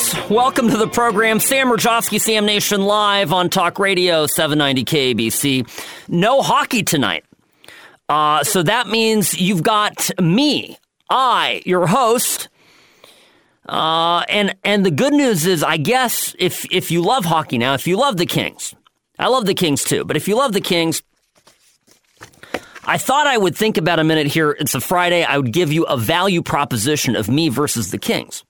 folks. Welcome to the program. Sam Rajovsky, Sam Nation Live on Talk Radio 790 KBC. No hockey tonight. So that means you've got me, your host. And the good news is, I guess, if you love hockey now, if you love the Kings, I love the Kings too, but if you love the Kings, I thought I would think about a minute here. It's a Friday. I would give you a value proposition of me versus the Kings.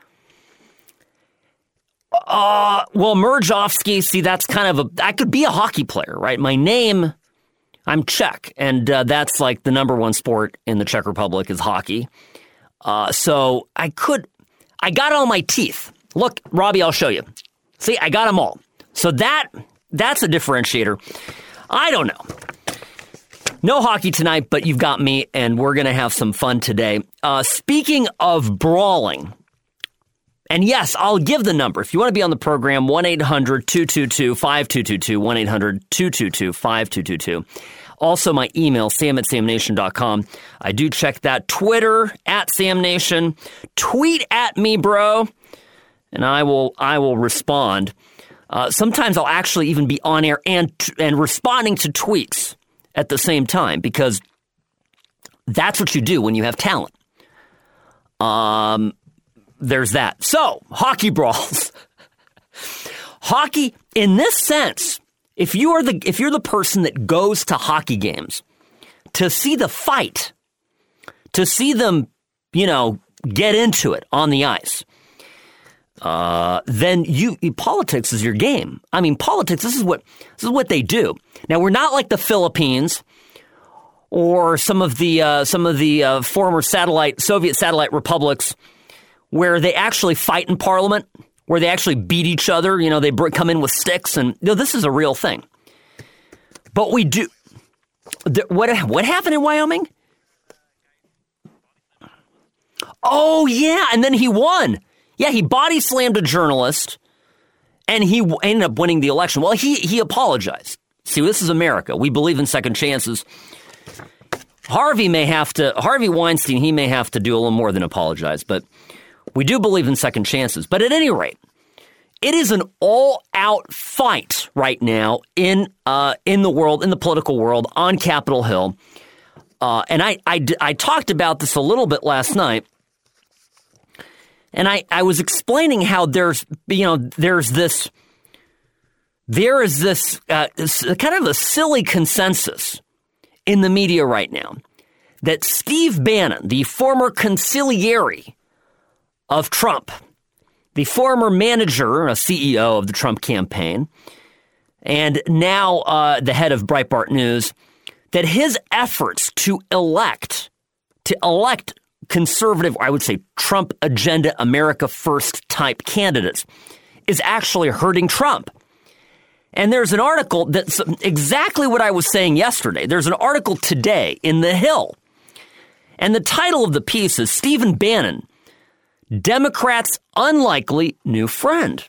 Well, Merjovsky, see, that's kind of I could be a hockey player, right? My name, I'm Czech, and that's like the number one sport in the Czech Republic is hockey. So I got all my teeth. Look, Robbie, I'll show you. See, I got them all. So that's a differentiator. I don't know. No hockey tonight, but you've got me, and we're going to have some fun today. Speaking of brawling, and yes, I'll give the number. If you want to be on the program, 1-800-222-5222, 1-800-222-5222. Also, my email, sam@samnation.com. I do check that. Twitter, @SamNation. Tweet at me, bro, and I will respond. Sometimes I'll actually even be on air and responding to tweets at the same time, because that's what you do when you have talent. There's that. So, hockey brawls. Hockey, in this sense, if you're the person that goes to hockey games to see the fight, to see them, get into it on the ice, then politics is your game. I mean, politics, this is what they do. Now, we're not like the Philippines or some of the former Soviet satellite republics where they actually fight in parliament, where they actually beat each other. They come in with sticks, and this is a real thing. But we do. What happened in Wyoming? Oh, yeah, and then he won. Yeah, he body slammed a journalist, and he ended up winning the election. Well, he apologized. See, this is America. We believe in second chances. Harvey Weinstein, he may have to do a little more than apologize, but we do believe in second chances. But at any rate, it is an all-out fight right now in the world, in the political world, on Capitol Hill. And I talked about this a little bit last night. And I was explaining how there is this kind of a silly consensus in the media right now that Steve Bannon, the former consigliere of Trump, the former manager, a CEO of the Trump campaign, and now the head of Breitbart News, that his efforts to elect conservative, I would say Trump agenda, America first type candidates is actually hurting Trump. And there's an article that's exactly what I was saying yesterday. There's an article today in The Hill. And the title of the piece is Stephen Bannon, Democrats' Unlikely New Friend.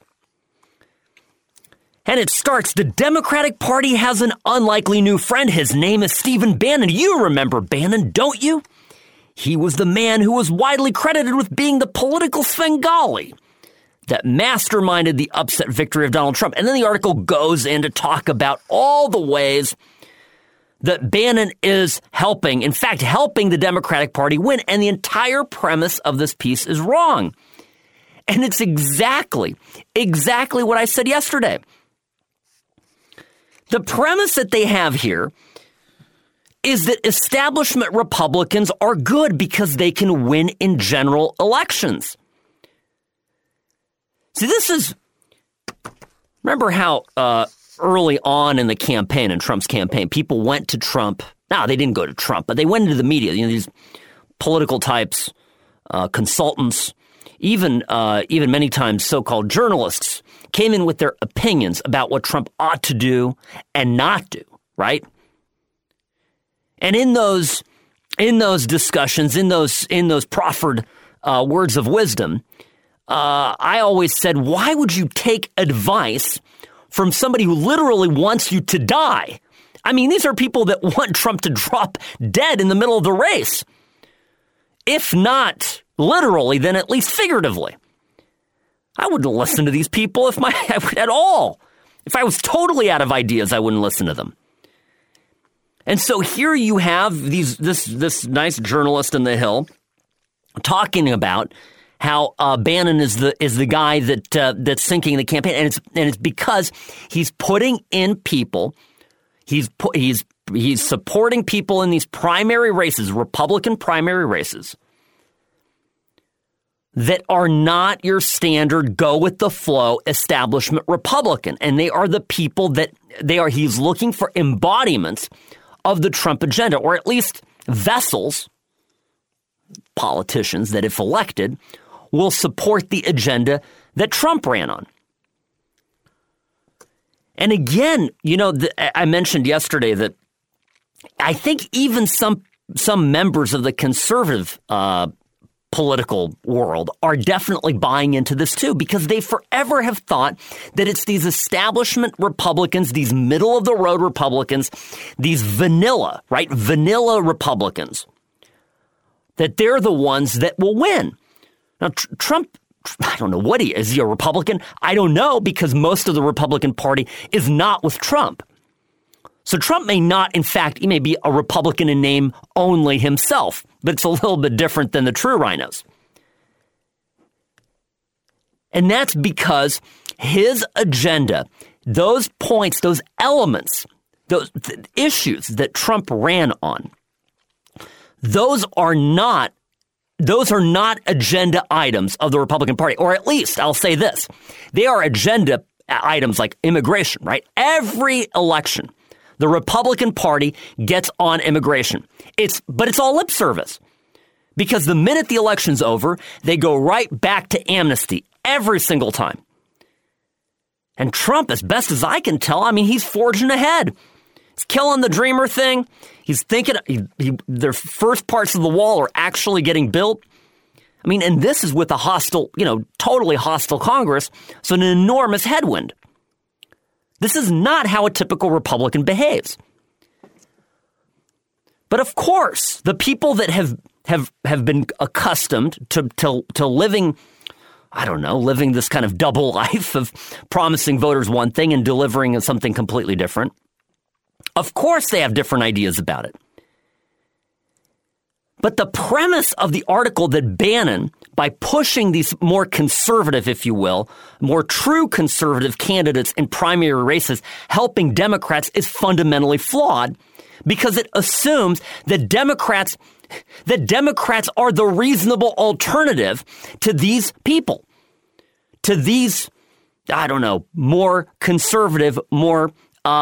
And it starts, the Democratic Party has an unlikely new friend. His name is Stephen Bannon. You remember Bannon, don't you? He was the man who was widely credited with being the political Svengali that masterminded the upset victory of Donald Trump. And then the article goes in to talk about all the ways that Bannon is helping the Democratic Party win. And the entire premise of this piece is wrong. And it's exactly what I said yesterday. The premise that they have here is that establishment Republicans are good because they can win in general elections. See, remember how early on in the campaign, in Trump's campaign, people went to Trump. No, they didn't go to Trump, but they went into the media, these political types, consultants, even many times so-called journalists came in with their opinions about what Trump ought to do and not do, right? And in those discussions, in those proffered words of wisdom, I always said, why would you take advice from somebody who literally wants you to die? I mean, these are people that want Trump to drop dead in the middle of the race. If not literally, then at least figuratively. I wouldn't listen to these people at all. If I was totally out of ideas, I wouldn't listen to them. And so here you have this nice journalist in the Hill talking about how Bannon is the guy that's sinking the campaign, and it's because he's putting in people. He's supporting people in these primary races, Republican primary races, that are not your standard go with the flow establishment Republican, and they are the people he's looking for embodiments of the Trump agenda, or at least vessels, politicians that if elected will support the agenda that Trump ran on. And again, I mentioned yesterday that I think even some members of the conservative political world are definitely buying into this too, because they forever have thought that it's these establishment Republicans, these middle-of-the-road Republicans, these vanilla Republicans, that they're the ones that will win. Now, Trump, I don't know what he is. Is he a Republican? I don't know, because most of the Republican Party is not with Trump. So Trump may not, in fact, he may be a Republican in name only himself, but it's a little bit different than the true rhinos. And that's because his agenda, those points, those elements, those issues that Trump ran on, those are not agenda items of the Republican Party, or at least I'll say this. They are agenda items like immigration, right? Every election, the Republican Party gets on immigration. But it's all lip service, because the minute the election's over, they go right back to amnesty every single time. And Trump, as best as I can tell, he's forging ahead. He's killing the Dreamer thing. He's thinking their first parts of the wall are actually getting built. And this is with a hostile, totally hostile Congress. So an enormous headwind. This is not how a typical Republican behaves. But of course, the people that have been accustomed to living, living this kind of double life of promising voters one thing and delivering something completely different, of course they have different ideas about it. But the premise of the article that Bannon, by pushing these more conservative, if you will, more true conservative candidates in primary races, helping Democrats, is fundamentally flawed, because it assumes that Democrats are the reasonable alternative to these people, to these, more conservative, more,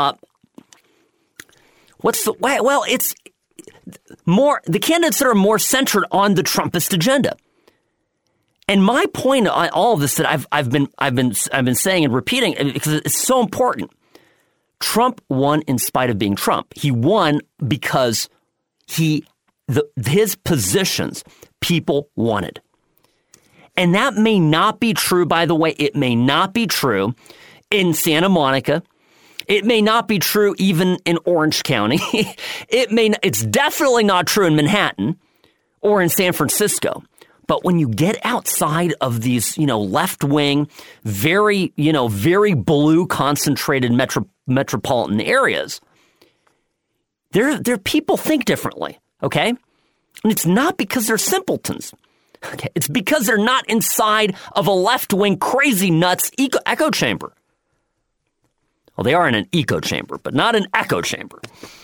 it's more the candidates that are more centered on the Trumpist agenda. And my point on all of this that I've been saying and repeating, because it's so important. Trump won in spite of being Trump. He won because his positions people wanted. And that may not be true, by the way. It may not be true in Santa Monica. It may not be true even in Orange County. It's definitely not true in Manhattan or in San Francisco. But when you get outside of these, left-wing, very blue concentrated metropolitan areas, their people think differently, okay? And it's not because they're simpletons. Okay? It's because they're not inside of a left-wing crazy nuts echo chamber. Well, they are in an echo chamber, but not an echo chamber.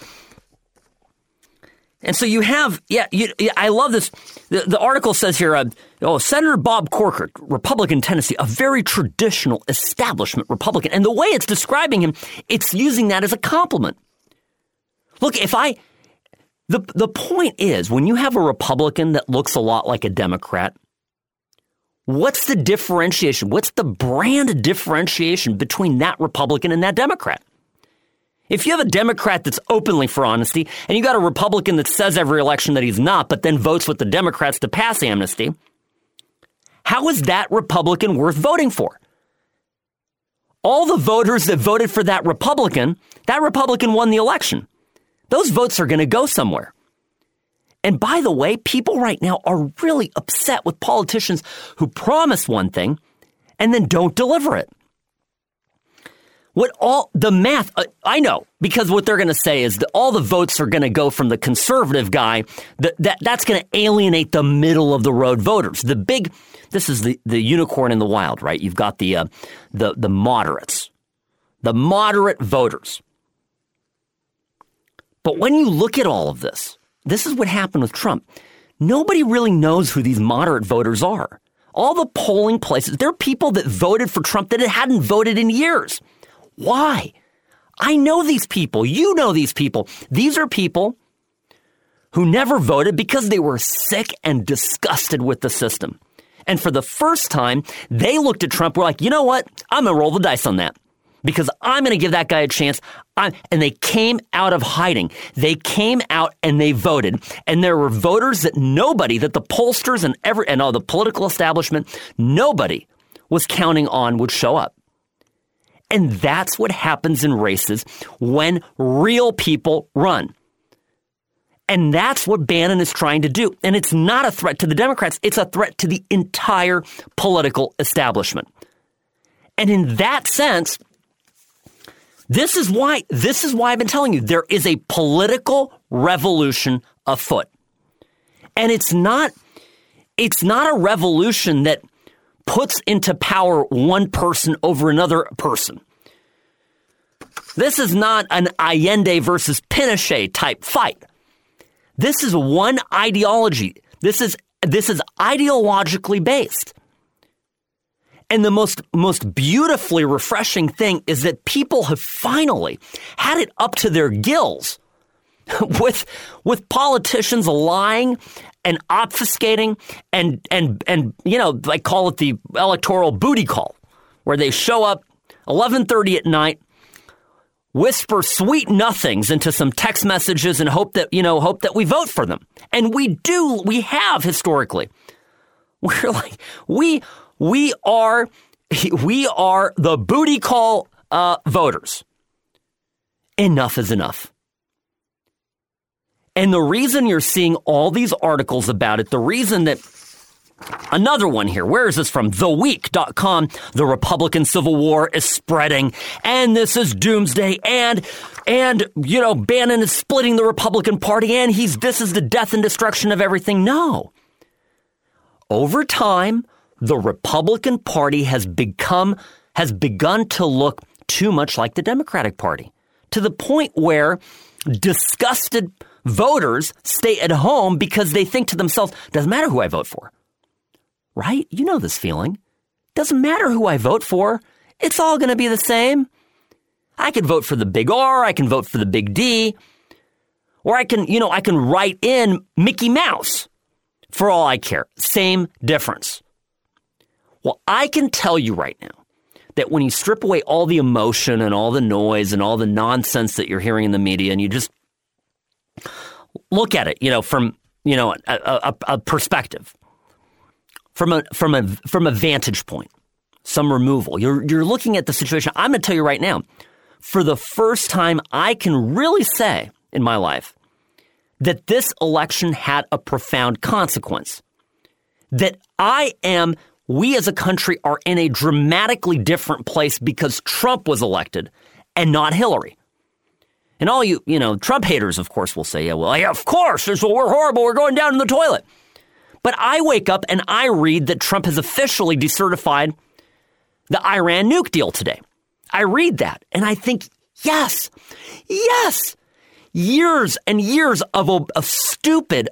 And so you have, I love this. The article says here, Senator Bob Corker, Republican Tennessee, a very traditional establishment Republican. And the way it's describing him, it's using that as a compliment. Look, the point is, when you have a Republican that looks a lot like a Democrat, what's the differentiation? What's the brand differentiation between that Republican and that Democrat? If you have a Democrat that's openly for honesty, and you got a Republican that says every election that he's not, but then votes with the Democrats to pass amnesty, how is that Republican worth voting for? All the voters that voted for that Republican won the election. Those votes are going to go somewhere. And by the way, people right now are really upset with politicians who promise one thing and then don't deliver it. What all the math, I know, because what they're going to say is that all the votes are going to go from the conservative guy. That's going to alienate the middle of the road voters. This is the unicorn in the wild, right? You've got the moderates, the moderate voters. But when you look at all of this, this is what happened with Trump. Nobody really knows who these moderate voters are. All the polling places, there are people that voted for Trump that hadn't voted in years. Why? I know these people. You know these people. These are people who never voted because they were sick and disgusted with the system. And for the first time, they looked at Trump, were like, you know what? I'm going to roll the dice on that because I'm going to give that guy a chance. And they came out of hiding. They came out and they voted. And there were voters that the pollsters and all the political establishment, nobody was counting on would show up. And that's what happens in races when real people run. And that's what Bannon is trying to do. And it's not a threat to the Democrats. It's a threat to the entire political establishment. And in that sense, this is why I've been telling you there is a political revolution afoot. And it's not a revolution that puts into power one person over another person. This is not an Allende versus Pinochet type fight. This is one ideology. This is ideologically based. And the most beautifully refreshing thing is that people have finally had it up to their gills with politicians lying and obfuscating and I call it the electoral booty call, where they show up 11:30 at night, whisper sweet nothings into some text messages and hope that we vote for them. And we have historically. We're like we are the booty call voters. Enough is enough. And the reason you're seeing all these articles about it, the reason that another one here, where is this from? TheWeek.com. The Republican Civil War is spreading, and this is doomsday, and Bannon is splitting the Republican Party, and this is the death and destruction of everything. No. Over time, the Republican Party has begun to look too much like the Democratic Party, to the point where disgusted voters stay at home because they think to themselves, doesn't matter who I vote for. Right? You know this feeling. Doesn't matter who I vote for. It's all going to be the same. I can vote for the big R. I can vote for the big D. Or I can write in Mickey Mouse for all I care. Same difference. Well, I can tell you right now that when you strip away all the emotion and all the noise and all the nonsense that you're hearing in the media and you just look at it, from a perspective, from a vantage point, some removal. You're looking at the situation. I'm going to tell you right now, for the first time, I can really say in my life that this election had a profound consequence. That we as a country are in a dramatically different place because Trump was elected and not Hillary. And all Trump haters, of course, will say, of course, we're horrible, we're going down in the toilet. But I wake up and I read that Trump has officially decertified the Iran nuke deal today. I read that and I think, yes, years and years of stupid,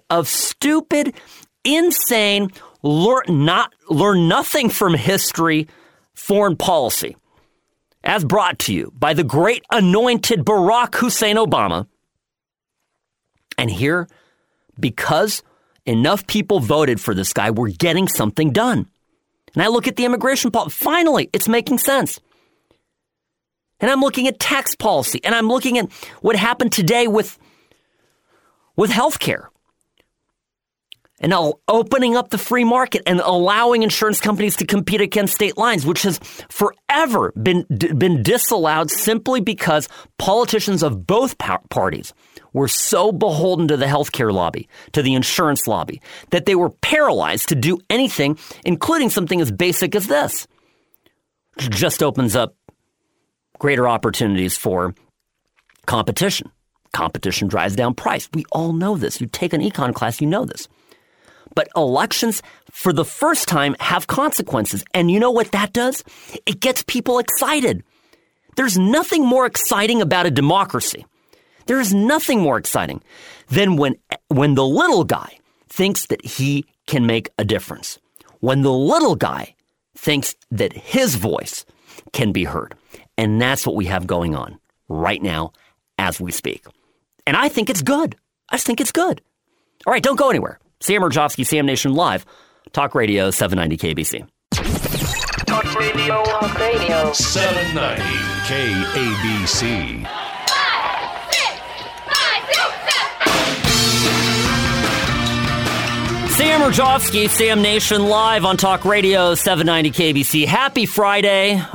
insane, learn nothing from history foreign policy, as brought to you by the great anointed Barack Hussein Obama. And here, because enough people voted for this guy, we're getting something done. And I look at the immigration policy. Finally, it's making sense. And I'm looking at tax policy. And I'm looking at what happened today with health care. And opening up the free market and allowing insurance companies to compete against state lines, which has forever been disallowed simply because politicians of both parties were so beholden to the healthcare lobby, to the insurance lobby, that they were paralyzed to do anything, including something as basic as this. which just opens up greater opportunities for competition. Competition drives down price. We all know this. You take an econ class, you know this. But elections, for the first time, have consequences. And you know what that does? It gets people excited. There's nothing more exciting about a democracy. There is nothing more exciting than when the little guy thinks that he can make a difference. When the little guy thinks that his voice can be heard. And that's what we have going on right now as we speak. And I think it's good. I just think it's good. All right, don't go anywhere. Sam Mirejovsky, Sam Nation Live, Talk Radio 790 KBC. Talk Radio. Talk Radio. 790 KABC. 5, 6, 5, 6, 7. Sam Mirejovsky, Sam Nation Live on Talk Radio 790 KBC. Happy Friday.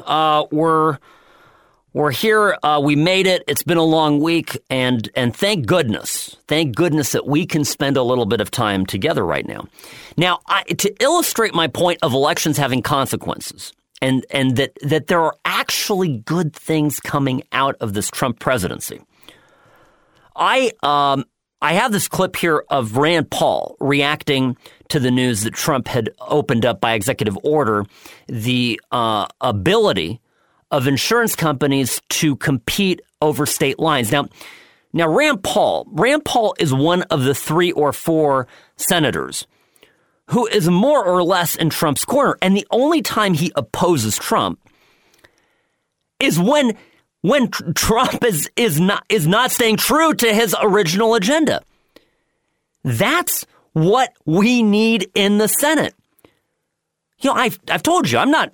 We're here. We made it. It's been a long week, and thank goodness that we can spend a little bit of time together right now. Now, to illustrate my point of elections having consequences, and that there are actually good things coming out of this Trump presidency, I have this clip here of Rand Paul reacting to the news that Trump had opened up by executive order the ability of insurance companies to compete over state lines. Now Rand Paul is one of the 3 or 4 senators who is more or less in Trump's corner. And the only time he opposes Trump is when Trump is not staying true to his original agenda. That's what we need in the Senate. You know, I've told you, I'm not,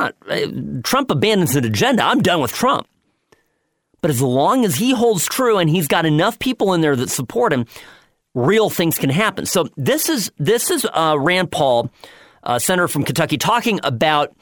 Trump abandons an agenda. I'm done with Trump. But as long as he holds true and he's got enough people in there that support him, real things can happen. So this is Rand Paul, senator from Kentucky, talking about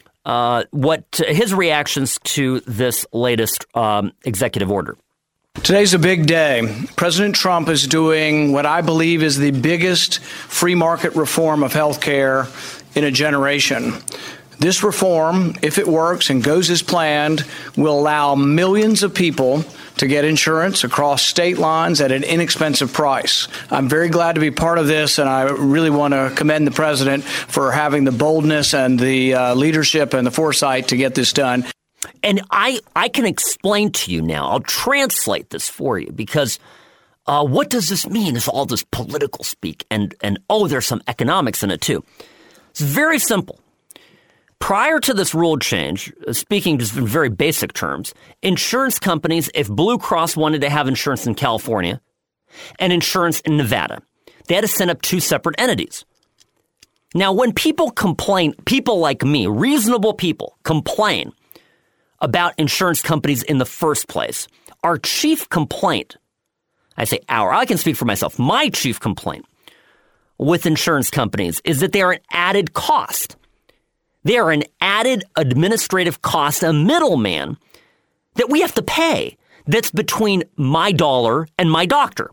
what his reactions to this latest executive order. Today's a big day. President Trump is doing what I believe is the biggest free market reform of health care in a generation. This reform, if it works and goes as planned, will allow millions of people to get insurance across state lines at an inexpensive price. I'm very glad to be part of this, and I really want to commend the president for having the boldness and the leadership and the foresight to get this done. And I can explain to you now. I'll translate this for you because what does this mean? Is all this political speak and there's some economics in it too. It's very simple. Prior to this rule change, speaking just in very basic terms, insurance companies, if Blue Cross wanted to have insurance in California and insurance in Nevada, they had to set up 2 separate entities. Now, when people complain, people like me, reasonable people, complain about insurance companies in the first place, our chief complaint, I can speak for myself, my chief complaint with insurance companies is that they are an added cost. They are an added administrative cost, a middleman that we have to pay that's between my dollar and my doctor.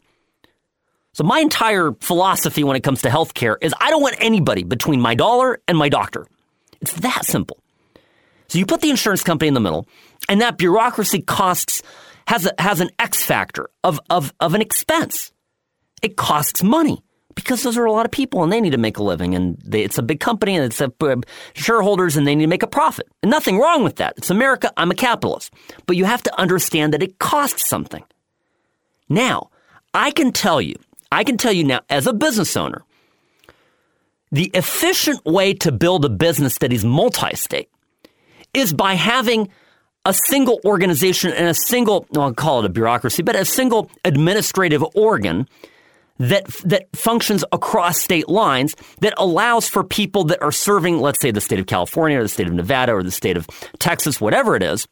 So my entire philosophy when it comes to healthcare is I don't want anybody between my dollar and my doctor. It's that simple. So you put the insurance company in the middle, and that bureaucracy has an X factor of an expense. It costs money because those are a lot of people and they need to make a living, and it's a big company and it's shareholders and they need to make a profit. And nothing wrong with that. It's America. I'm a capitalist. But you have to understand that it costs something. Now, I can tell you now as a business owner, the efficient way to build a business that is multi-state is by having a single organization and I'll call it a bureaucracy, but a single administrative organ that functions across state lines that allows for people that are serving, let's say, the state of California or the state of Nevada or the state of Texas, whatever it is,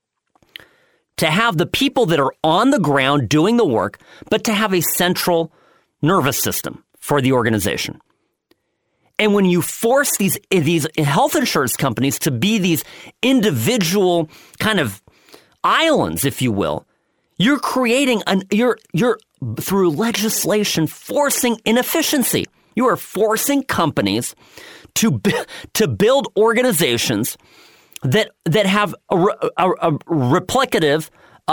to have the people that are on the ground doing the work, but to have a central nervous system for the organization. And when you force these health insurance companies to be these individual kind of islands, if you will, you're creating you're through legislation forcing inefficiency. You are forcing companies to build organizations that have a replicative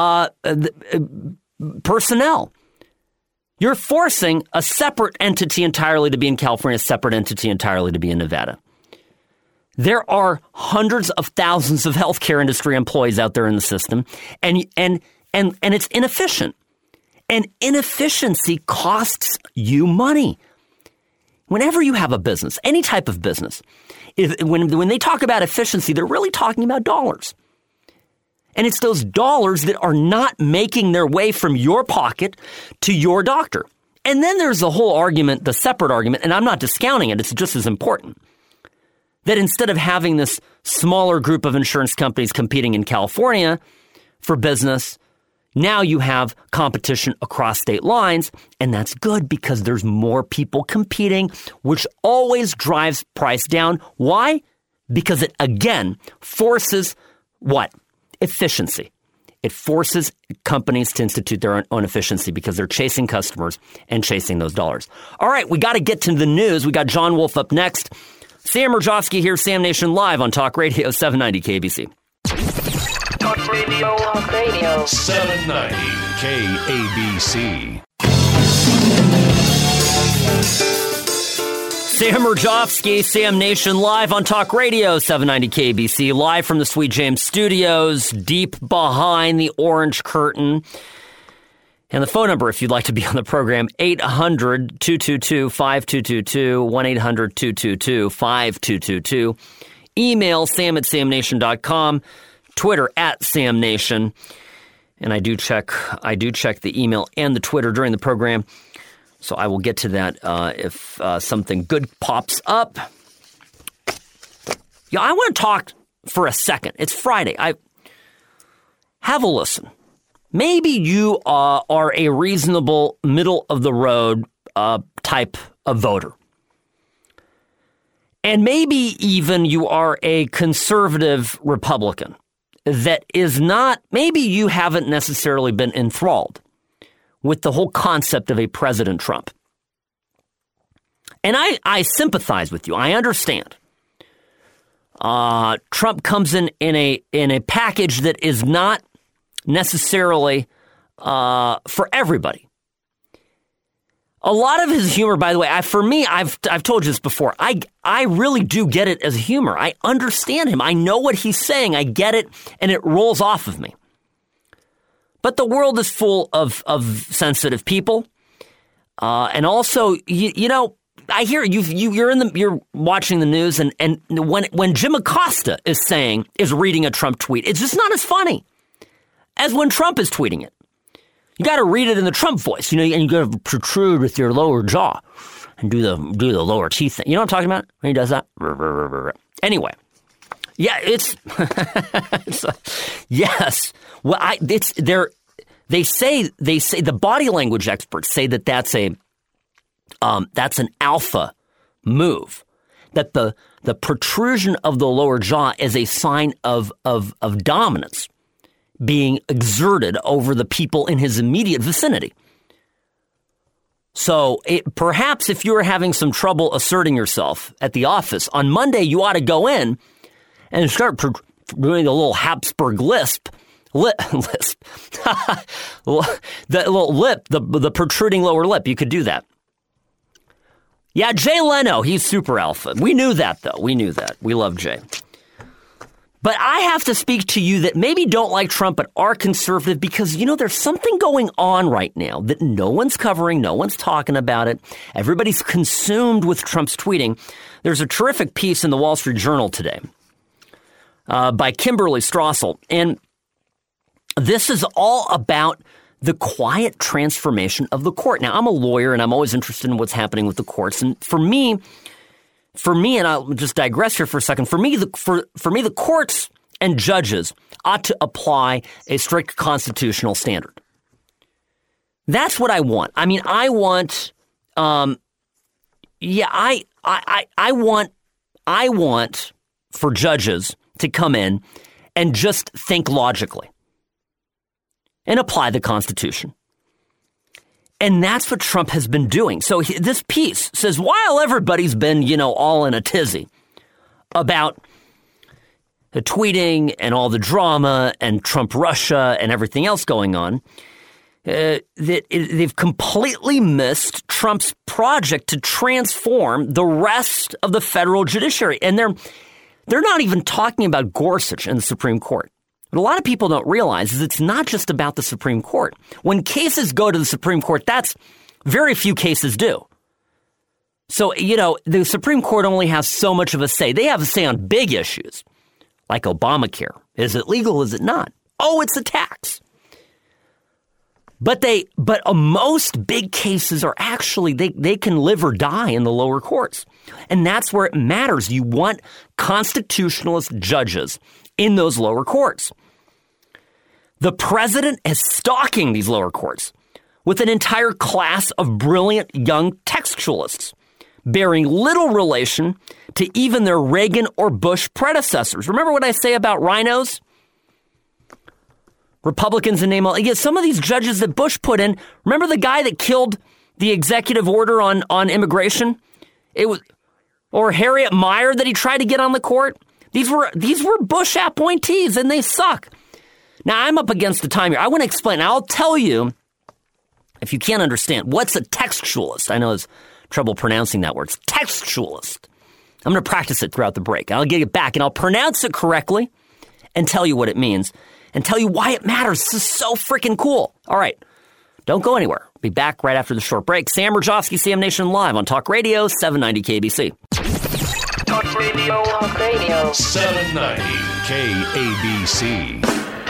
personnel. You're forcing a separate entity entirely to be in California, a separate entity entirely to be in Nevada. There are hundreds of thousands of healthcare industry employees out there in the system, and it's inefficient. And inefficiency costs you money. Whenever you have a business, any type of business, when they talk about efficiency, they're really talking about dollars. And it's those dollars that are not making their way from your pocket to your doctor. And then there's the whole argument, the separate argument, and I'm not discounting it, it's just as important, that instead of having this smaller group of insurance companies competing in California for business, now you have competition across state lines, and that's good because there's more people competing, which always drives price down. Why? Because it, again, forces what? Efficiency. It forces companies to institute their own efficiency because they're chasing customers and chasing those dollars. All right, we got to get to the news. We got John Wolf up next. Sam Rajovsky here, Sam Nation Live on Talk Radio 790 KBC. Talk Radio. Talk Radio. 790 KABC. Sam Rajovsky, Sam Nation Live on Talk Radio 790 KBC, live from the Sweet James Studios, deep behind the orange curtain. And the phone number, if you'd like to be on the program, 800-222-5222, 1-800-222-5222. Email sam@samnation.com, Twitter @samnation. And I do check the email and the Twitter during the program. So I will get to that if something good pops up. Yeah, I want to talk for a second. It's Friday. Have a listen. Maybe you are a reasonable, middle-of-the-road type of voter. And maybe even you are a conservative Republican that is not, maybe you haven't necessarily been enthralled with the whole concept of a President Trump. And I sympathize with you. I understand. Trump comes in a package that is not necessarily for everybody. A lot of his humor, by the way, for me, I've told you this before. I really do get it as humor. I understand him. I know what he's saying. I get it, and it rolls off of me. But the world is full of sensitive people, and also, you know, I hear you're watching the news, and when Jim Acosta is reading a Trump tweet, it's just not as funny as when Trump is tweeting it. You got to read it in the Trump voice, you know, and you got to protrude with your lower jaw and do the lower teeth thing. You know what I'm talking about when he does that? Anyway. Yeah, it's yes. Well, they say the body language experts say that's an alpha move. That the protrusion of the lower jaw is a sign of dominance being exerted over the people in his immediate vicinity. So perhaps if you're having some trouble asserting yourself at the office on Monday, you ought to go in and start doing a little Habsburg lisp. The little lip, the protruding lower lip. You could do that. Yeah, Jay Leno, he's super alpha. We knew that, though. We knew that. We love Jay. But I have to speak to you that maybe don't like Trump but are conservative because, you know, there's something going on right now that no one's covering, no one's talking about it. Everybody's consumed with Trump's tweeting. There's a terrific piece in the Wall Street Journal today by Kimberly Strassel. And this is all about the quiet transformation of the court. Now, I'm a lawyer, and I'm always interested in what's happening with the courts. And for me, and I'll just digress here for a second, for me, the courts and judges ought to apply a strict constitutional standard. That's what I want. I mean, I want, I want for judges to come in and just think logically and apply the Constitution. And that's what Trump has been doing. So this piece says, while everybody's been, you know, all in a tizzy about tweeting and all the drama and Trump Russia and everything else going on, they've completely missed Trump's project to transform the rest of the federal judiciary. And they're not even talking about Gorsuch and the Supreme Court. What a lot of people don't realize is it's not just about the Supreme Court. When cases go to the Supreme Court, that's very few cases do. So, the Supreme Court only has so much of a say. They have a say on big issues, like Obamacare. Is it legal? Is it not? Oh, it's a tax. But most big cases are actually, they can live or die in the lower courts. And that's where it matters. You want constitutionalist judges in those lower courts. The president is stalking these lower courts with an entire class of brilliant young textualists, bearing little relation to even their Reagan or Bush predecessors. Remember what I say about rhinos? Republicans and name all. Yeah, some of these judges that Bush put in. Remember the guy that killed the executive order on immigration? Or Harriet Mier that he tried to get on the court. These were Bush appointees, and they suck. Now I'm up against the time here. I want to explain. I'll tell you, if you can't understand, what's a textualist? I know there's trouble pronouncing that word. It's textualist. I'm going to practice it throughout the break. I'll get it back, and I'll pronounce it correctly and tell you what it means. And tell you why it matters. This is so freaking cool. All right. Don't go anywhere. Be back right after the short break. Sam Rajovsky, Sam Nation Live on Talk Radio, 790 KBC. Talk Radio. Talk Radio. 790 KABC.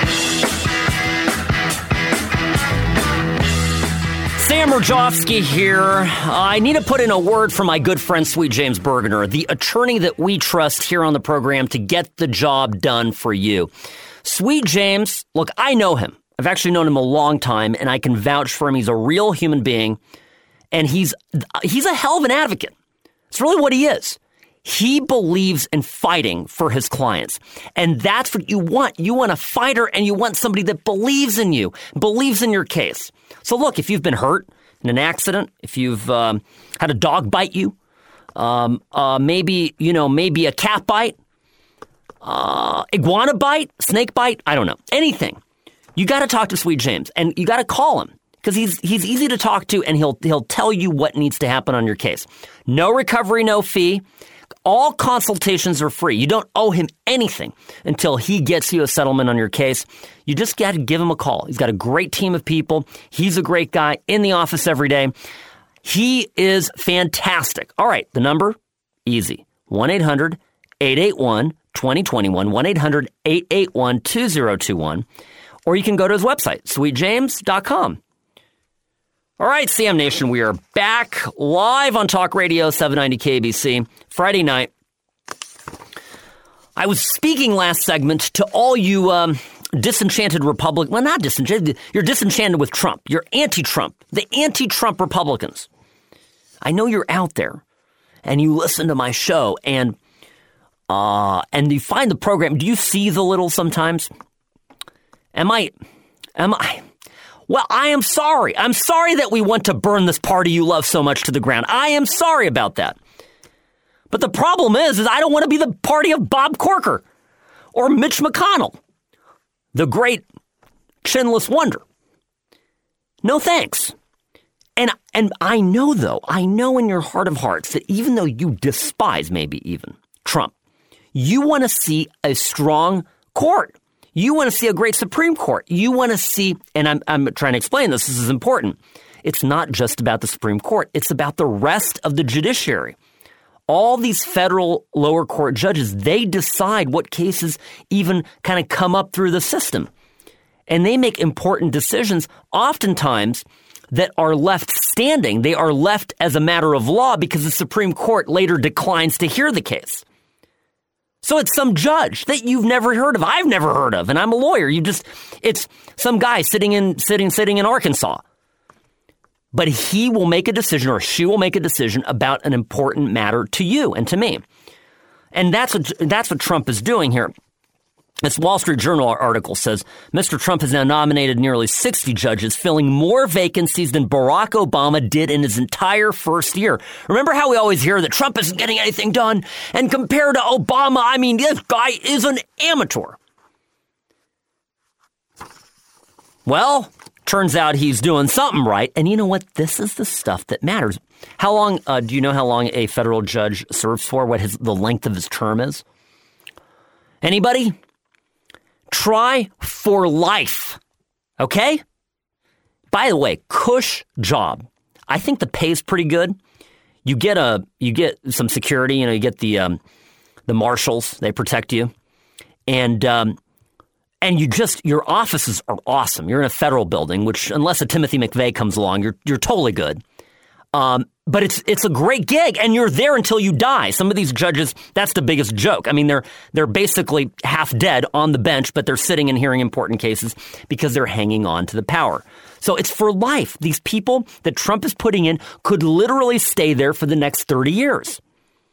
Sam Rajovsky here. I need to put in a word for my good friend, Sweet James Bergener, the attorney that we trust here on the program to get the job done for you. Sweet James, look, I know him. I've actually known him a long time, and I can vouch for him. He's a real human being, and he's a hell of an advocate. It's really what he is. He believes in fighting for his clients, and that's what you want. You want a fighter, and you want somebody that believes in you, believes in your case. So look, if you've been hurt in an accident, if you've had a dog bite you, maybe a cat bite, iguana bite, snake bite, I don't know, anything. You got to talk to Sweet James, and you got to call him because he's easy to talk to, and he'll tell you what needs to happen on your case. No recovery, no fee. All consultations are free. You don't owe him anything until he gets you a settlement on your case. You just got to give him a call. He's got a great team of people. He's a great guy in the office every day. He is fantastic. All right, the number, easy, 1-800-881-2021, 1-800-881-2021, or you can go to his website, sweetjames.com. All right, Sam Nation, we are back live on Talk Radio 790 KBC, Friday night. I was speaking last segment to all you disenchanted Republicans. Well, not disenchanted. You're disenchanted with Trump. You're anti-Trump, the anti-Trump Republicans. I know you're out there, and you listen to my show, and you find the program. Do you see the little sometimes? Am I? Well, I am sorry. I'm sorry that we want to burn this party you love so much to the ground. I am sorry about that. But the problem is I don't want to be the party of Bob Corker or Mitch McConnell, the great chinless wonder. No thanks. And I know, though, in your heart of hearts that even though you despise maybe even Trump, you want to see a strong court. You want to see a great Supreme Court. You want to see, and I'm trying to explain this is important. It's not just about the Supreme Court. It's about the rest of the judiciary. All these federal lower court judges, they decide what cases even kind of come up through the system. And they make important decisions, oftentimes, that are left standing. They are left as a matter of law because the Supreme Court later declines to hear the case. So it's some judge that you've never heard of. I've never heard of, and I'm a lawyer. It's some guy sitting in Arkansas. But he will make a decision, or she will make a decision about an important matter to you and to me. And that's what Trump is doing here. This Wall Street Journal article says Mr. Trump has now nominated nearly 60 judges, filling more vacancies than Barack Obama did in his entire first year. Remember how we always hear that Trump isn't getting anything done? And compared to Obama, I mean, this guy is an amateur. Well, turns out he's doing something right. And you know what? This is the stuff that matters. How long, do you know how long a federal judge serves for? What the length of his term is? Anybody? Try for life. Okay? By the way, cush job. I think the pay's pretty good. You get some security, you get the marshals, they protect you. And your offices are awesome. You're in a federal building, which unless a Timothy McVeigh comes along, you're totally good. But it's a great gig, and you're there until you die. Some of these judges, that's the biggest joke. I mean, they're basically half dead on the bench, but they're sitting and hearing important cases because they're hanging on to the power. So it's for life. These people that Trump is putting in could literally stay there for the next 30 years.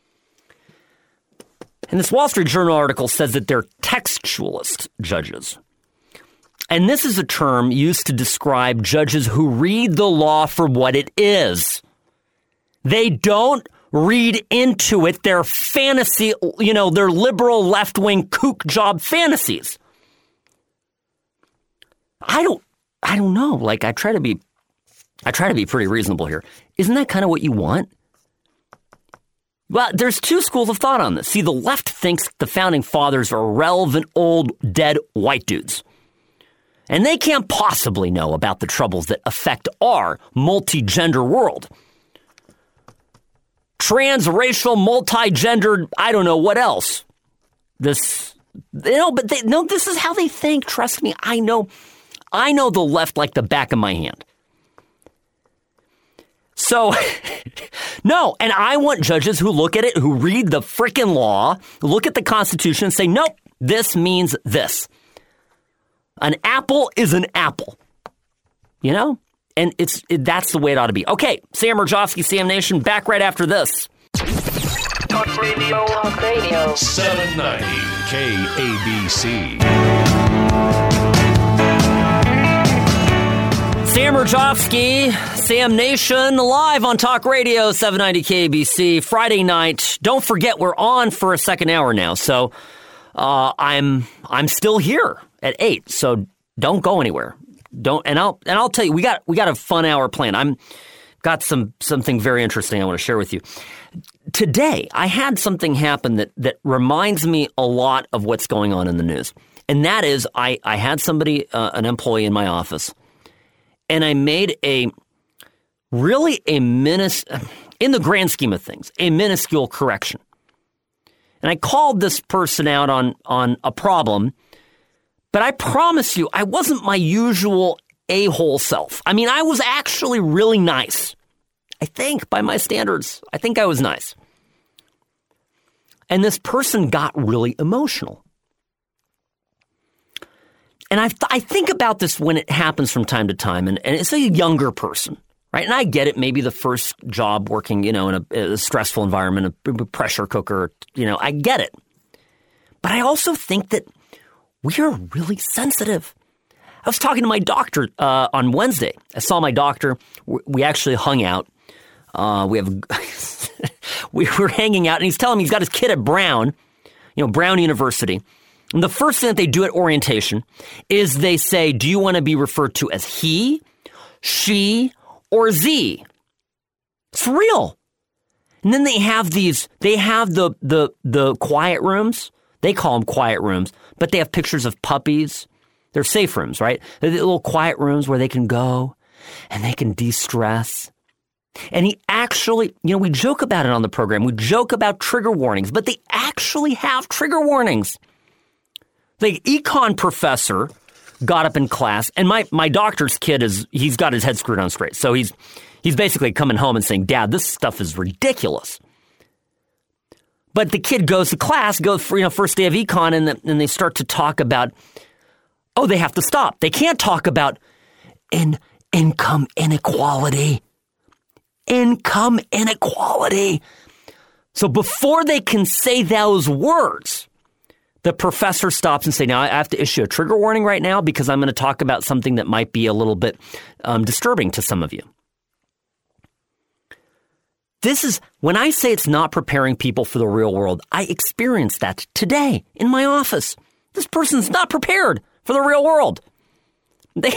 And this Wall Street Journal article says that they're textualist judges. And this is a term used to describe judges who read the law for what it is. They don't read into it their fantasy, their liberal left-wing kook job fantasies. I don't know. Like, I try to be pretty reasonable here. Isn't that kind of what you want? Well, there's two schools of thought on this. See, the left thinks the founding fathers are irrelevant, old, dead white dudes. And they can't possibly know about the troubles that affect our multi-gender world. Transracial, multi-gendered, I don't know what else. This is how they think. Trust me, I know the left like the back of my hand. So, no, and I want judges who look at it, who read the frickin' law, look at the Constitution and say, nope, this means this. An apple is an apple, And that's the way it ought to be. Okay, Sam Mirjovsky, Sam Nation, back right after this. Talk Radio. Talk Radio. 790 KABC. Sam Mirjovsky, Sam Nation, live on Talk Radio, 790 KABC, Friday night. Don't forget, we're on for a second hour now, so I'm still here at 8, so don't go anywhere. I'll tell you, we got a fun hour planned. I'm got something very interesting I want to share with you. Today, I had something happen that reminds me a lot of what's going on in the news. And that is, I had somebody, an employee in my office, and I made in the grand scheme of things, a minuscule correction. And I called this person out on a problem. But I promise you, I wasn't my usual a-hole self. I mean, I was actually really nice. I think, by my standards, I think I was nice. And this person got really emotional. And I think about this when it happens from time to time, and it's a younger person, right? And I get it, maybe the first job working, in a stressful environment, a pressure cooker, I get it. But I also think that we are really sensitive. I was talking to my doctor on Wednesday. I saw my doctor. We actually hung out. We were hanging out, and he's telling me he's got his kid at Brown, Brown University. And the first thing that they do at orientation is they say, do you want to be referred to as he, she, or Z? It's real. And then they have the quiet rooms. They call them quiet rooms, but they have pictures of puppies. They're safe rooms, right? They're the little quiet rooms where they can go and they can de-stress. And he actually, we joke about it on the program. We joke about trigger warnings, but they actually have trigger warnings. The econ professor got up in class, and my doctor's kid he's got his head screwed on straight. So he's basically coming home and saying, Dad, this stuff is ridiculous. But the kid goes to class, goes for, first day of econ, and they start to talk about, they have to stop. They can't talk about income inequality. Income inequality. So before they can say those words, the professor stops and say, now I have to issue a trigger warning right now because I'm going to talk about something that might be a little bit disturbing to some of you. This is, when I say it's not preparing people for the real world, I experienced that today in my office. This person's not prepared for the real world. They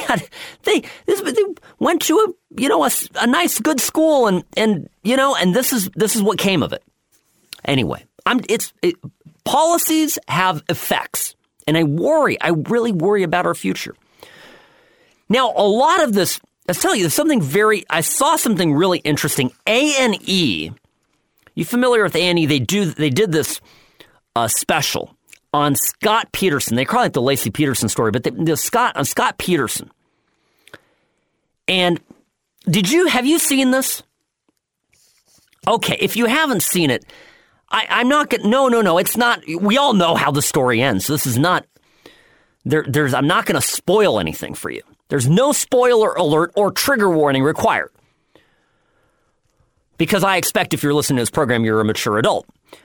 went to a nice, good school and this is what came of it. Anyway, policies have effects, and I really worry about our future. Now, a lot of this, I'll tell you, I saw something really interesting. A&E, you familiar with A&E? They did this special on Scott Peterson. They call it the Lacey Peterson story, but Scott Peterson. And have you seen this? Okay, if you haven't seen it, I'm not going to, no, it's not, we all know how the story ends. So this is not, I'm not going to spoil anything for you. There's no spoiler alert or trigger warning required. Because I expect if you're listening to this program, you're a mature adult.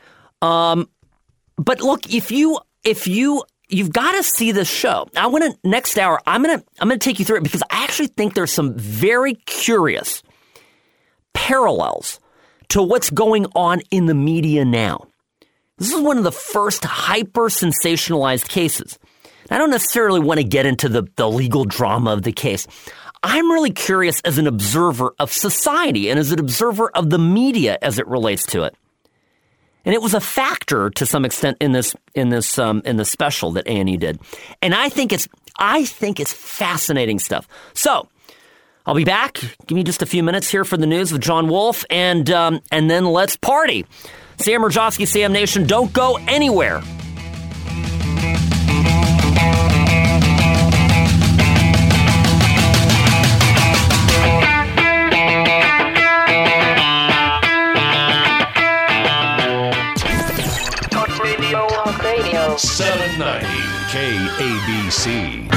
But look, you've got to see this show. Next hour, I'm gonna take you through it because I actually think there's some very curious parallels to what's going on in the media now. This is one of the first hyper-sensationalized cases. I don't necessarily want to get into the legal drama of the case. I'm really curious as an observer of society and as an observer of the media as it relates to it. And it was a factor to some extent in this special that A&E did. And I think it's fascinating stuff. So I'll be back. Give me just a few minutes here for the news with John Wolf, and then let's party. Sam Rajovsky, Sam Nation, don't go anywhere. Talk Radio. 790 KABC.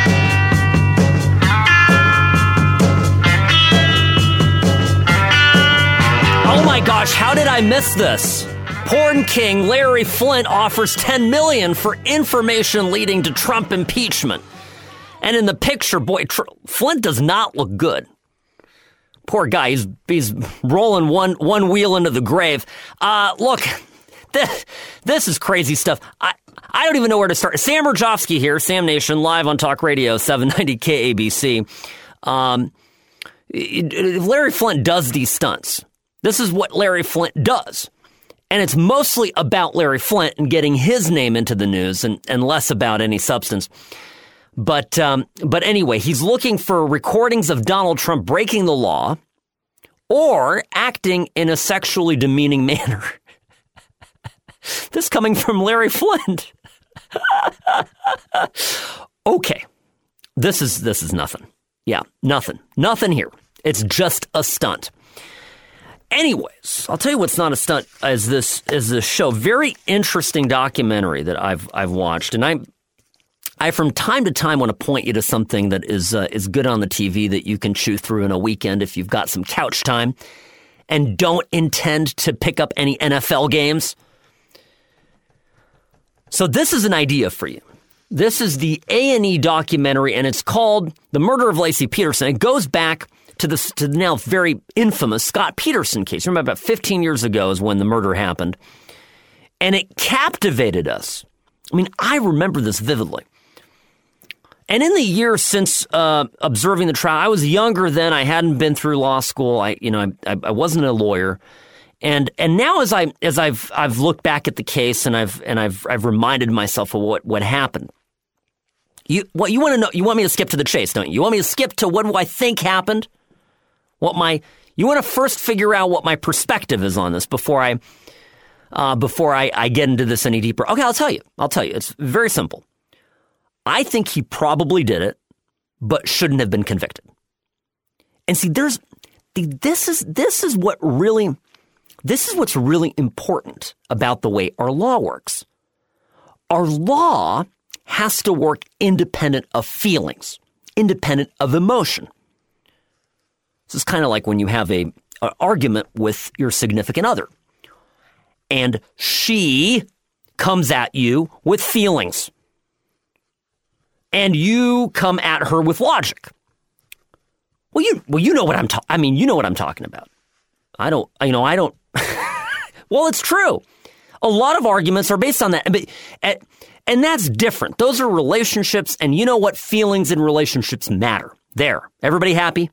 Oh my gosh, how did I miss this? Porn king Larry Flynt offers $10 million for information leading to Trump impeachment. And in the picture, boy, Flynt does not look good. Poor guy, he's rolling one wheel into the grave. Look, this is crazy stuff. I don't even know where to start. Sam Rajovsky here, Sam Nation, live on Talk Radio, 790 KABC. Larry Flynt does these stunts. This is what Larry Flynt does. And it's mostly about Larry Flynt and getting his name into the news and less about any substance. But anyway, he's looking for recordings of Donald Trump breaking the law or acting in a sexually demeaning manner. This coming from Larry Flynt. Okay. This is nothing. Yeah, nothing. Nothing here. It's just a stunt. Anyways, I'll tell you what's not a stunt is this show. Very interesting documentary that I've watched, and I from time to time want to point you to something that is good on the TV that you can chew through in a weekend if you've got some couch time and don't intend to pick up any NFL games. So this is an idea for you. This is the A&E documentary, and it's called The Murder of Lacey Peterson. It goes back to the now very infamous Scott Peterson case. Remember, about 15 years ago is when the murder happened. And it captivated us. I mean, I remember this vividly. And in the years since observing the trial, I was younger then. I hadn't been through law school. I wasn't a lawyer. And now as I've looked back at the case and I've reminded myself of what happened. You want to know? You want me to skip to the chase, don't you? You want me to skip to what do I think happened? You want to first figure out what my perspective is on this before I get into this any deeper. Okay, I'll tell you. It's very simple. I think he probably did it, but shouldn't have been convicted. And see, this is what's really important about the way our law works. Our law has to work independent of feelings, independent of emotion. This is kind of like when you have an argument with your significant other, and she comes at you with feelings. And you come at her with logic. Well, you know what you know what I'm talking about. I don't. Well, it's true. A lot of arguments are based on that. And that's different. Those are relationships, and you know what? Feelings in relationships matter. There. Everybody happy?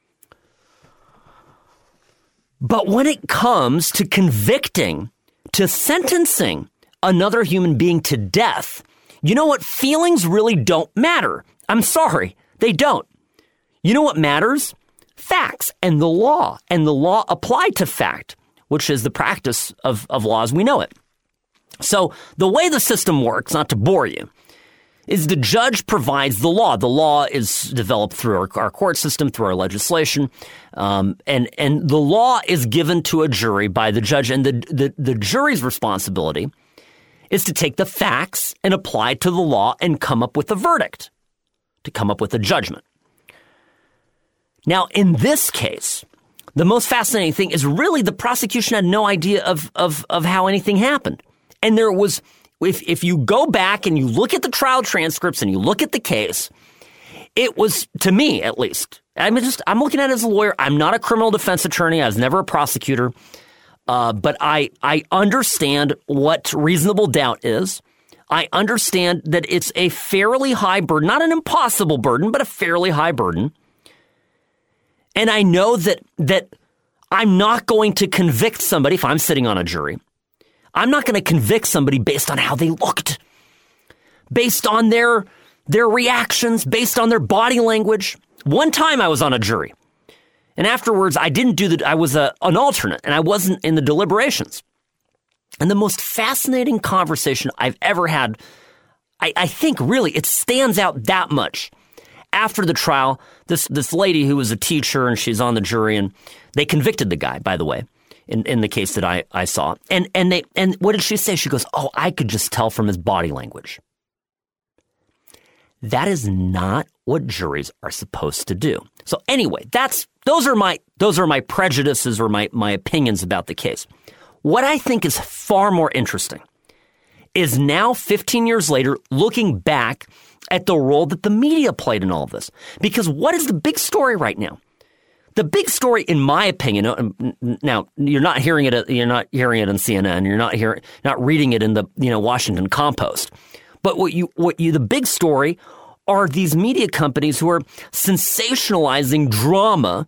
But when it comes to convicting, to sentencing another human being to death, you know what? Feelings really don't matter. I'm sorry. They don't. You know what matters? Facts and the law applied to fact, which is the practice of law as we know it. So the way the system works, not to bore you, is the judge provides the law. The law is developed through our court system, through our legislation, and the law is given to a jury by the judge. And the jury's responsibility is to take the facts and apply to the law and come up with a verdict, to come up with a judgment. Now, in this case, the most fascinating thing is really the prosecution had no idea of how anything happened. And there was, if you go back and you look at the trial transcripts and you look at the case, it was, to me at least, I'm looking at it as a lawyer. I'm not a criminal defense attorney. I was never a prosecutor. But I understand what reasonable doubt is. I understand that it's a fairly high burden, not an impossible burden, but a fairly high burden. And I know that I'm not going to convict somebody if I'm sitting on a jury. I'm not going to convict somebody based on how they looked, based on their reactions, based on their body language. One time I was on a jury, and afterwards I was an alternate, and I wasn't in the deliberations. And the most fascinating conversation I've ever had, I think really it stands out that much. After the trial, this lady who was a teacher, and she's on the jury, and they convicted the guy, by the way, in the case that I saw. And what did she say? She goes, "Oh, I could just tell from his body language." That is not what juries are supposed to do. So anyway, those are my prejudices or my opinions about the case. What I think is far more interesting is now 15 years later, looking back at the role that the media played in all of this. Because what is the big story right now? The big story, in my opinion, now you're not hearing it on CNN, you're not reading it in the Washington Compost, but the big story are these media companies who are sensationalizing drama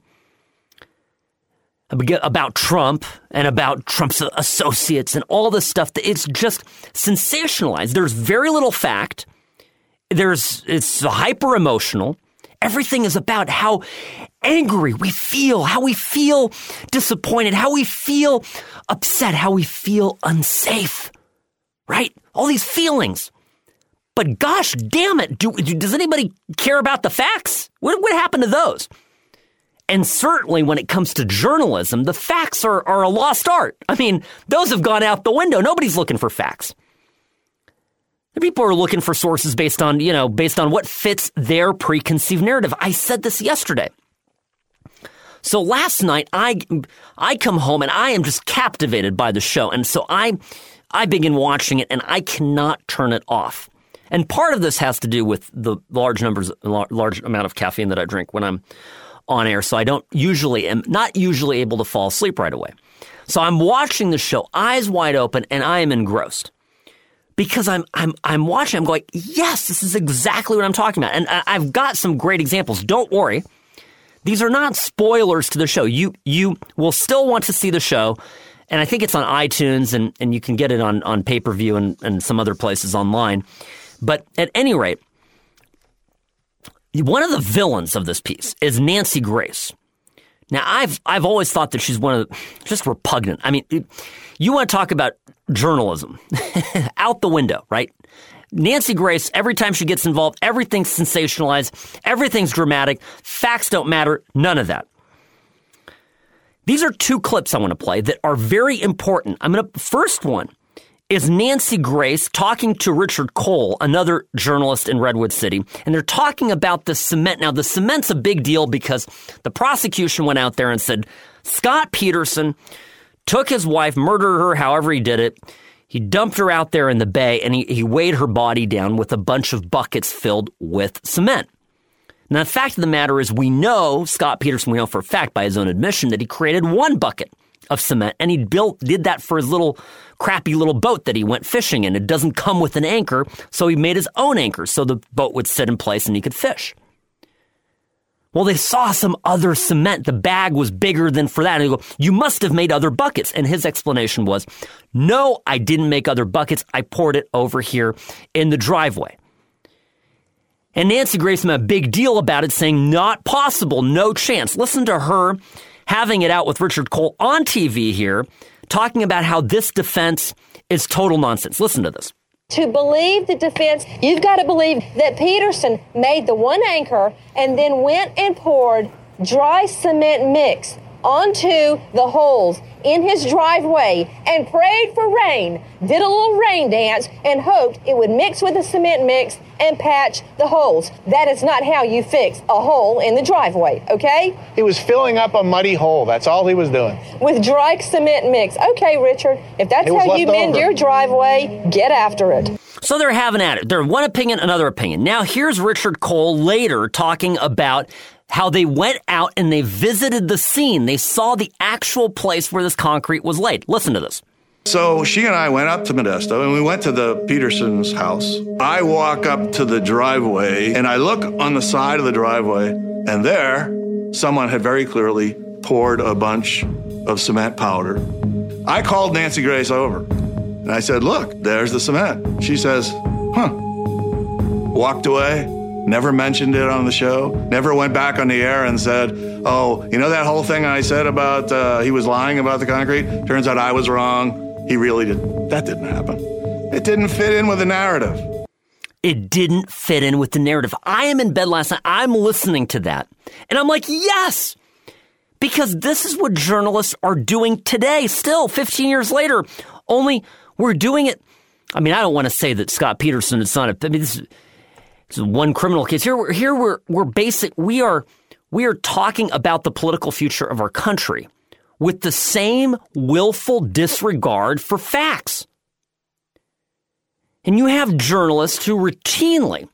about Trump and about Trump's associates and all this stuff. It's just sensationalized. There's very little fact. It's hyper emotional. Everything is about how angry we feel, how we feel disappointed, how we feel upset, how we feel unsafe, right? All these feelings. But gosh damn it, does anybody care about the facts? What happened to those? And certainly when it comes to journalism, the facts are a lost art. I mean, those have gone out the window. Nobody's looking for facts. The people are looking for sources based on what fits their preconceived narrative. I said this yesterday. So last night, I come home and I am just captivated by the show. And so I begin watching it and I cannot turn it off. And part of this has to do with the large amount of caffeine that I drink when I'm on air. So I am not usually able to fall asleep right away. So I'm watching the show, eyes wide open, and I am engrossed. Because I'm watching, I'm going, yes, this is exactly what I'm talking about. And I've got some great examples. Don't worry. These are not spoilers to the show. You will still want to see the show. And I think it's on iTunes and you can get it on pay-per-view and some other places online. But at any rate, one of the villains of this piece is Nancy Grace. Now, I've always thought that she's just repugnant. I mean, you want to talk about journalism out the window, right? Nancy Grace, every time she gets involved, everything's sensationalized, everything's dramatic, facts don't matter, none of that. These are two clips I want to play that are very important. First one is Nancy Grace talking to Richard Cole, another journalist in Redwood City, and they're talking about the cement. Now, the cement's a big deal because the prosecution went out there and said, Scott Peterson took his wife, murdered her, however he did it. He dumped her out there in the bay, and he weighed her body down with a bunch of buckets filled with cement. Now, the fact of the matter is, we know, Scott Peterson, we know for a fact by his own admission, that he created one bucket of cement, and he did that for his little crappy little boat that he went fishing in. It doesn't come with an anchor, so he made his own anchor so the boat would sit in place and he could fish. Well, they saw some other cement. The bag was bigger than for that. And they go, you must have made other buckets. And his explanation was, no, I didn't make other buckets. I poured it over here in the driveway. And Nancy Grace made a big deal about it, saying, not possible, no chance. Listen to her having it out with Richard Cole on TV here, talking about how this defense is total nonsense. Listen to this. To believe the defense, you've got to believe that Peterson made the one anchor and then went and poured dry cement mix onto the holes in his driveway and prayed for rain, did a little rain dance, and hoped it would mix with the cement mix and patch the holes. That is not how you fix a hole in the driveway, okay? He was filling up a muddy hole. That's all he was doing. With dry cement mix. Okay, Richard, if that's how you mend your driveway, get after it. So they're having at it. They're one opinion, another opinion. Now here's Richard Cole later talking about how they went out and they visited the scene. They saw the actual place where this concrete was laid. Listen to this. So she and I went up to Modesto and we went to the Petersons' house. I walk up to the driveway and I look on the side of the driveway, and there someone had very clearly poured a bunch of cement powder. I called Nancy Grace over and I said, look, there's the cement. She says, walked away. Never mentioned it on the show. Never went back on the air and said, oh, you know that whole thing I said about he was lying about the concrete? Turns out I was wrong. He really did. That didn't happen. It didn't fit in with the narrative. It didn't fit in with the narrative. I am in bed last night. I'm listening to that. And I'm like, yes, because this is what journalists are doing today, still 15 years later. Only we're doing it. I mean, I don't want to say that Scott Peterson is not a, I mean, this is one criminal case. Here we are talking about the political future of our country with the same willful disregard for facts. And you have journalists who routinely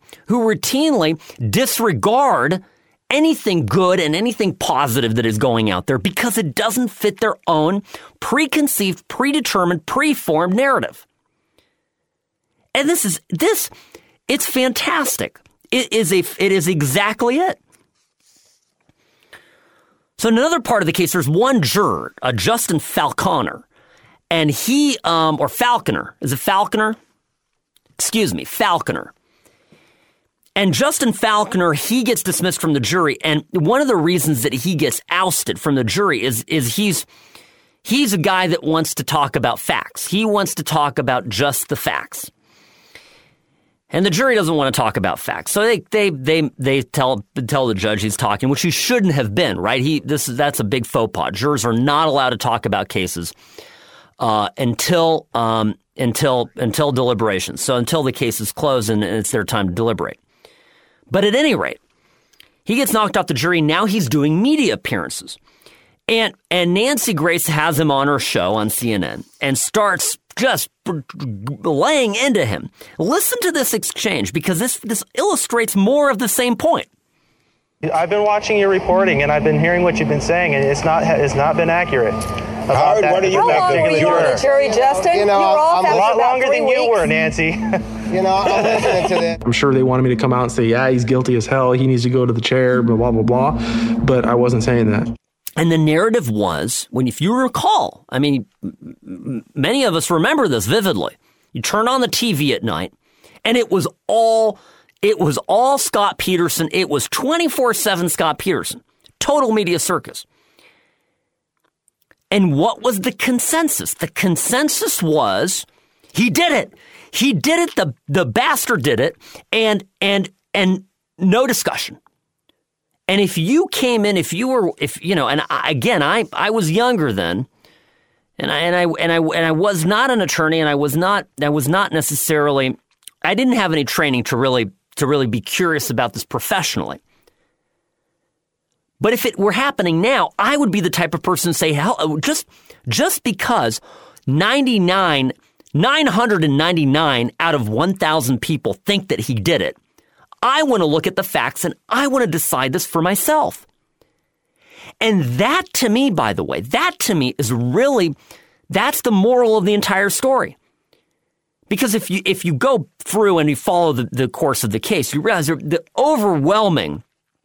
disregard anything good and anything positive that is going out there because it doesn't fit their own preconceived, predetermined, preformed narrative. And it's fantastic. It is exactly it. So in another part of the case, there's one juror, Justin Falconer, and he, or Falconer, is it Falconer? Excuse me, Falconer. And Justin Falconer, he gets dismissed from the jury, and one of the reasons that he gets ousted from the jury is he's a guy that wants to talk about facts. He wants to talk about just the facts. And the jury doesn't want to talk about facts. So they tell the judge he's talking, which he shouldn't have been, right? That's a big faux pas. Jurors are not allowed to talk about cases until deliberations. So until the case is closed and it's their time to deliberate. But at any rate, he gets knocked off the jury. Now he's doing media appearances. And Nancy Grace has him on her show on CNN and starts just laying into him. Listen to this exchange because this illustrates more of the same point. I've been watching your reporting and I've been hearing what you've been saying, and it's not been accurate. Howard, what are you How long were you on the jury, Justin? You know, you were off a lot longer than 3 weeks. you were, Nancy. You know, I'm listening to this. I'm sure they wanted me to come out and say, yeah, he's guilty as hell. He needs to go to the chair, blah, blah, blah, blah. But I wasn't saying that. And the narrative was, if you recall, I mean, many of us remember this vividly. You turn on the TV at night, and it was all Scott Peterson. It was 24/7 Scott Peterson. Total media circus. And what was the consensus? The consensus was, he did it. He did it. The bastard did it. And no discussion. And if you came in, I was younger then, and I was not an attorney, and I was not necessarily, I didn't have any training to really be curious about this professionally. But if it were happening now, I would be the type of person to say, hell, just because 99 999 out of 1,000 people think that he did it. I want to look at the facts and I want to decide this for myself. And that to me, by the way, is really, that's the moral of the entire story. Because if you go through and you follow the course of the case, you realize the overwhelming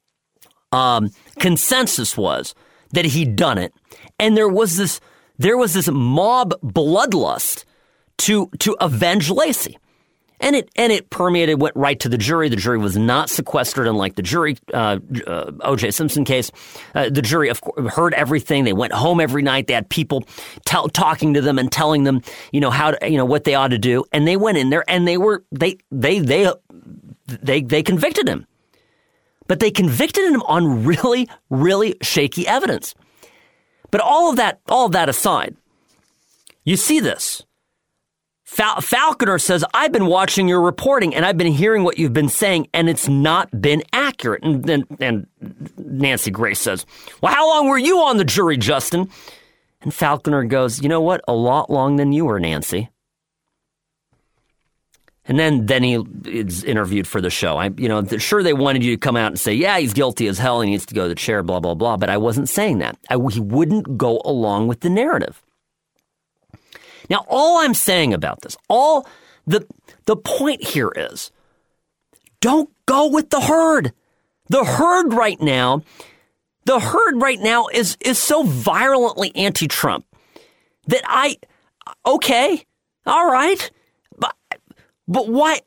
consensus was that he'd done it. And there was this mob bloodlust to avenge Laci. And it permeated, went right to the jury. The jury was not sequestered, unlike the jury, O.J. Simpson case. The jury heard everything. They went home every night. They had people talking to them and telling them, how to, what they ought to do. And they went in there and they convicted him. But they convicted him on really, really shaky evidence. But all of that aside, you see this. Falconer says, I've been watching your reporting and I've been hearing what you've been saying and it's not been accurate. And Nancy Grace says, well, how long were you on the jury, Justin? And Falconer goes, you know what? A lot longer than you were, Nancy. And then he is interviewed for the show. Sure, they wanted you to come out and say, yeah, he's guilty as hell. He needs to go to the chair, blah, blah, blah. But I wasn't saying that. He wouldn't go along with the narrative. Now, all I'm saying about this, the point here is, don't go with the herd. The herd right now is so violently anti-Trump that okay, all right, but why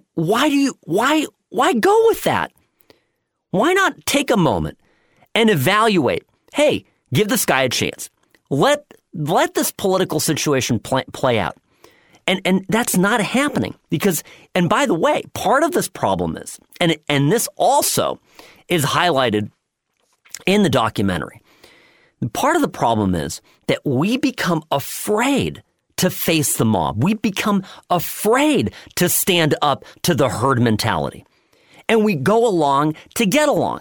go with that? Why not take a moment and evaluate? Hey, give this guy a chance. Let this political situation play out. And that's not happening because, and by the way, part of this problem is, and this also is highlighted in the documentary, part of the problem is that we become afraid to face the mob. We become afraid to stand up to the herd mentality. And we go along to get along.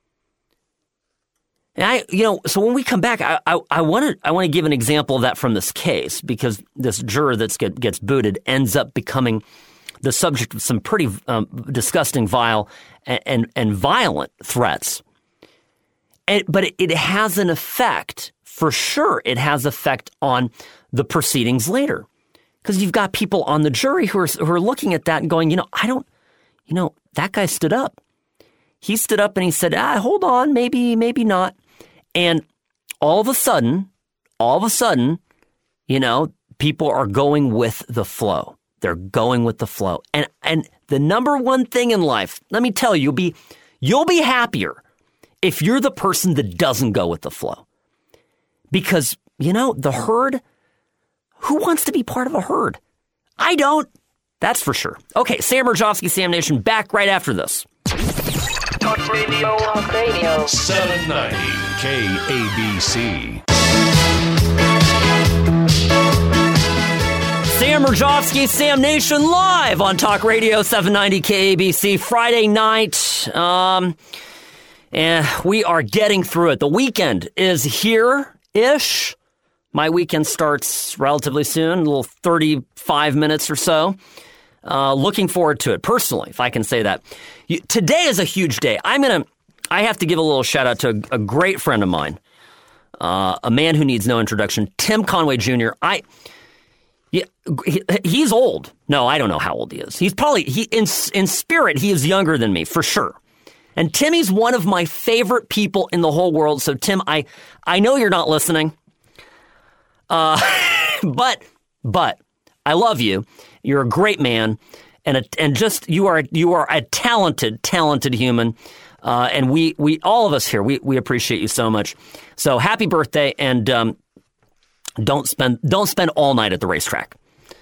And so when we come back, I want to give an example of that from this case, because this juror that gets booted ends up becoming the subject of some pretty disgusting, vile, and violent threats. But it has an effect, for sure. It has effect on the proceedings later, because you've got people on the jury who are looking at that and going, that guy stood up. He stood up and he said, hold on, maybe not. And all of a sudden, people are going with the flow. They're going with the flow. And the number one thing in life, let me tell you, you'll be happier if you're the person that doesn't go with the flow. Because, the herd, who wants to be part of a herd? I don't. That's for sure. Okay, Sam Mirejovsky, Sam Nation, back right after this. Talk Radio. Talk Radio. 790 KABC. Sam Mirejovsky, Sam Nation, live on Talk Radio 790 KABC Friday night. And we are getting through it. The weekend is here-ish. My weekend starts relatively soon, a little 35 minutes or so. Looking forward to it, personally, if I can say that. Today is a huge day. I have to give a little shout out to a great friend of mine, a man who needs no introduction, Tim Conway Jr. He's old. No, I don't know how old he is. He's probably, in spirit, he is younger than me, for sure. And Timmy's one of my favorite people in the whole world. So, Tim, I know you're not listening, but I love you. You're a great man, and just you are a talented human. And we all of us here, we appreciate you so much. So happy birthday, and don't spend all night at the racetrack.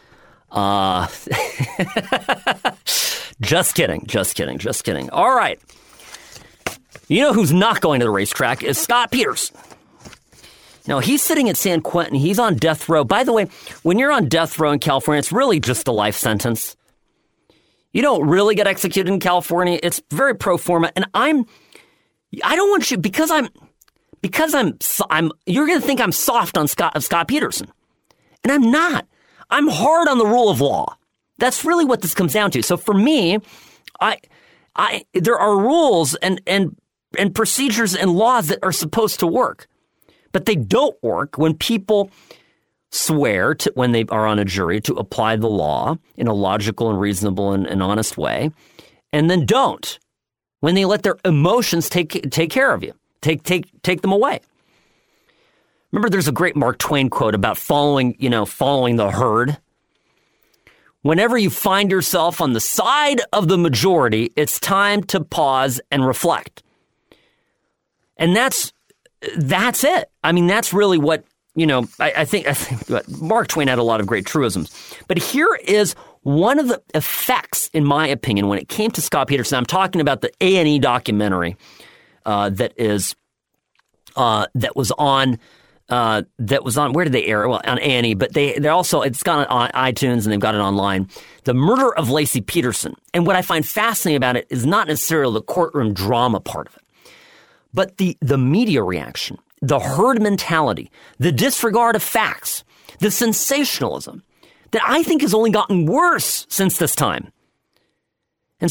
Just kidding. All right. You know who's not going to the racetrack is Scott Peterson. Now, he's sitting at San Quentin. He's on death row. By the way, when you're on death row in California, it's really just a life sentence. You don't really get executed in California. It's very pro forma. And I don't want you, because I'm, you're going to think I'm soft on Scott Peterson. And I'm not. I'm hard on the rule of law. That's really what this comes down to. So for me, there are rules and procedures and laws that are supposed to work, but they don't work when people swear to, when they are on a jury, to apply the law in a logical and reasonable and honest way, and then don't when they let their emotions take care of you, take them away. Remember, there's a great Mark Twain quote about following the herd. Whenever you find yourself on the side of the majority, it's time to pause and reflect. And that's it. I mean, that's really what, I think Mark Twain had a lot of great truisms. But here is one of the effects, in my opinion, when it came to Scott Peterson. I'm talking about the A&E documentary that was on, where did they air it? Well, on A&E, but they also, it's got it on iTunes and they've got it online. The Murder of Laci Peterson. And what I find fascinating about it is not necessarily the courtroom drama part of it, but the media reaction, the herd mentality, the disregard of facts, the sensationalism that I think has only gotten worse since this time. And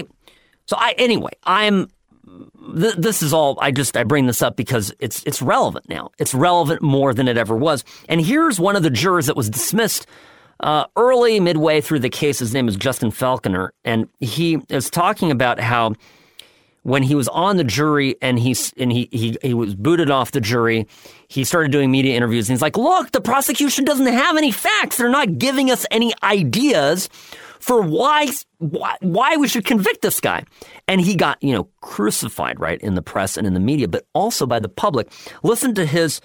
this is all, I bring this up because it's relevant now. It's relevant more than it ever was. And here's one of the jurors that was dismissed midway through the case. His name is Justin Falconer. And he is talking about how when he was on the jury and he was booted off the jury, he started doing media interviews. And he's like, look, the prosecution doesn't have any facts. They're not giving us any ideas for why we should convict this guy. And he got, crucified, right, in the press and in the media, but also by the public. Listen to his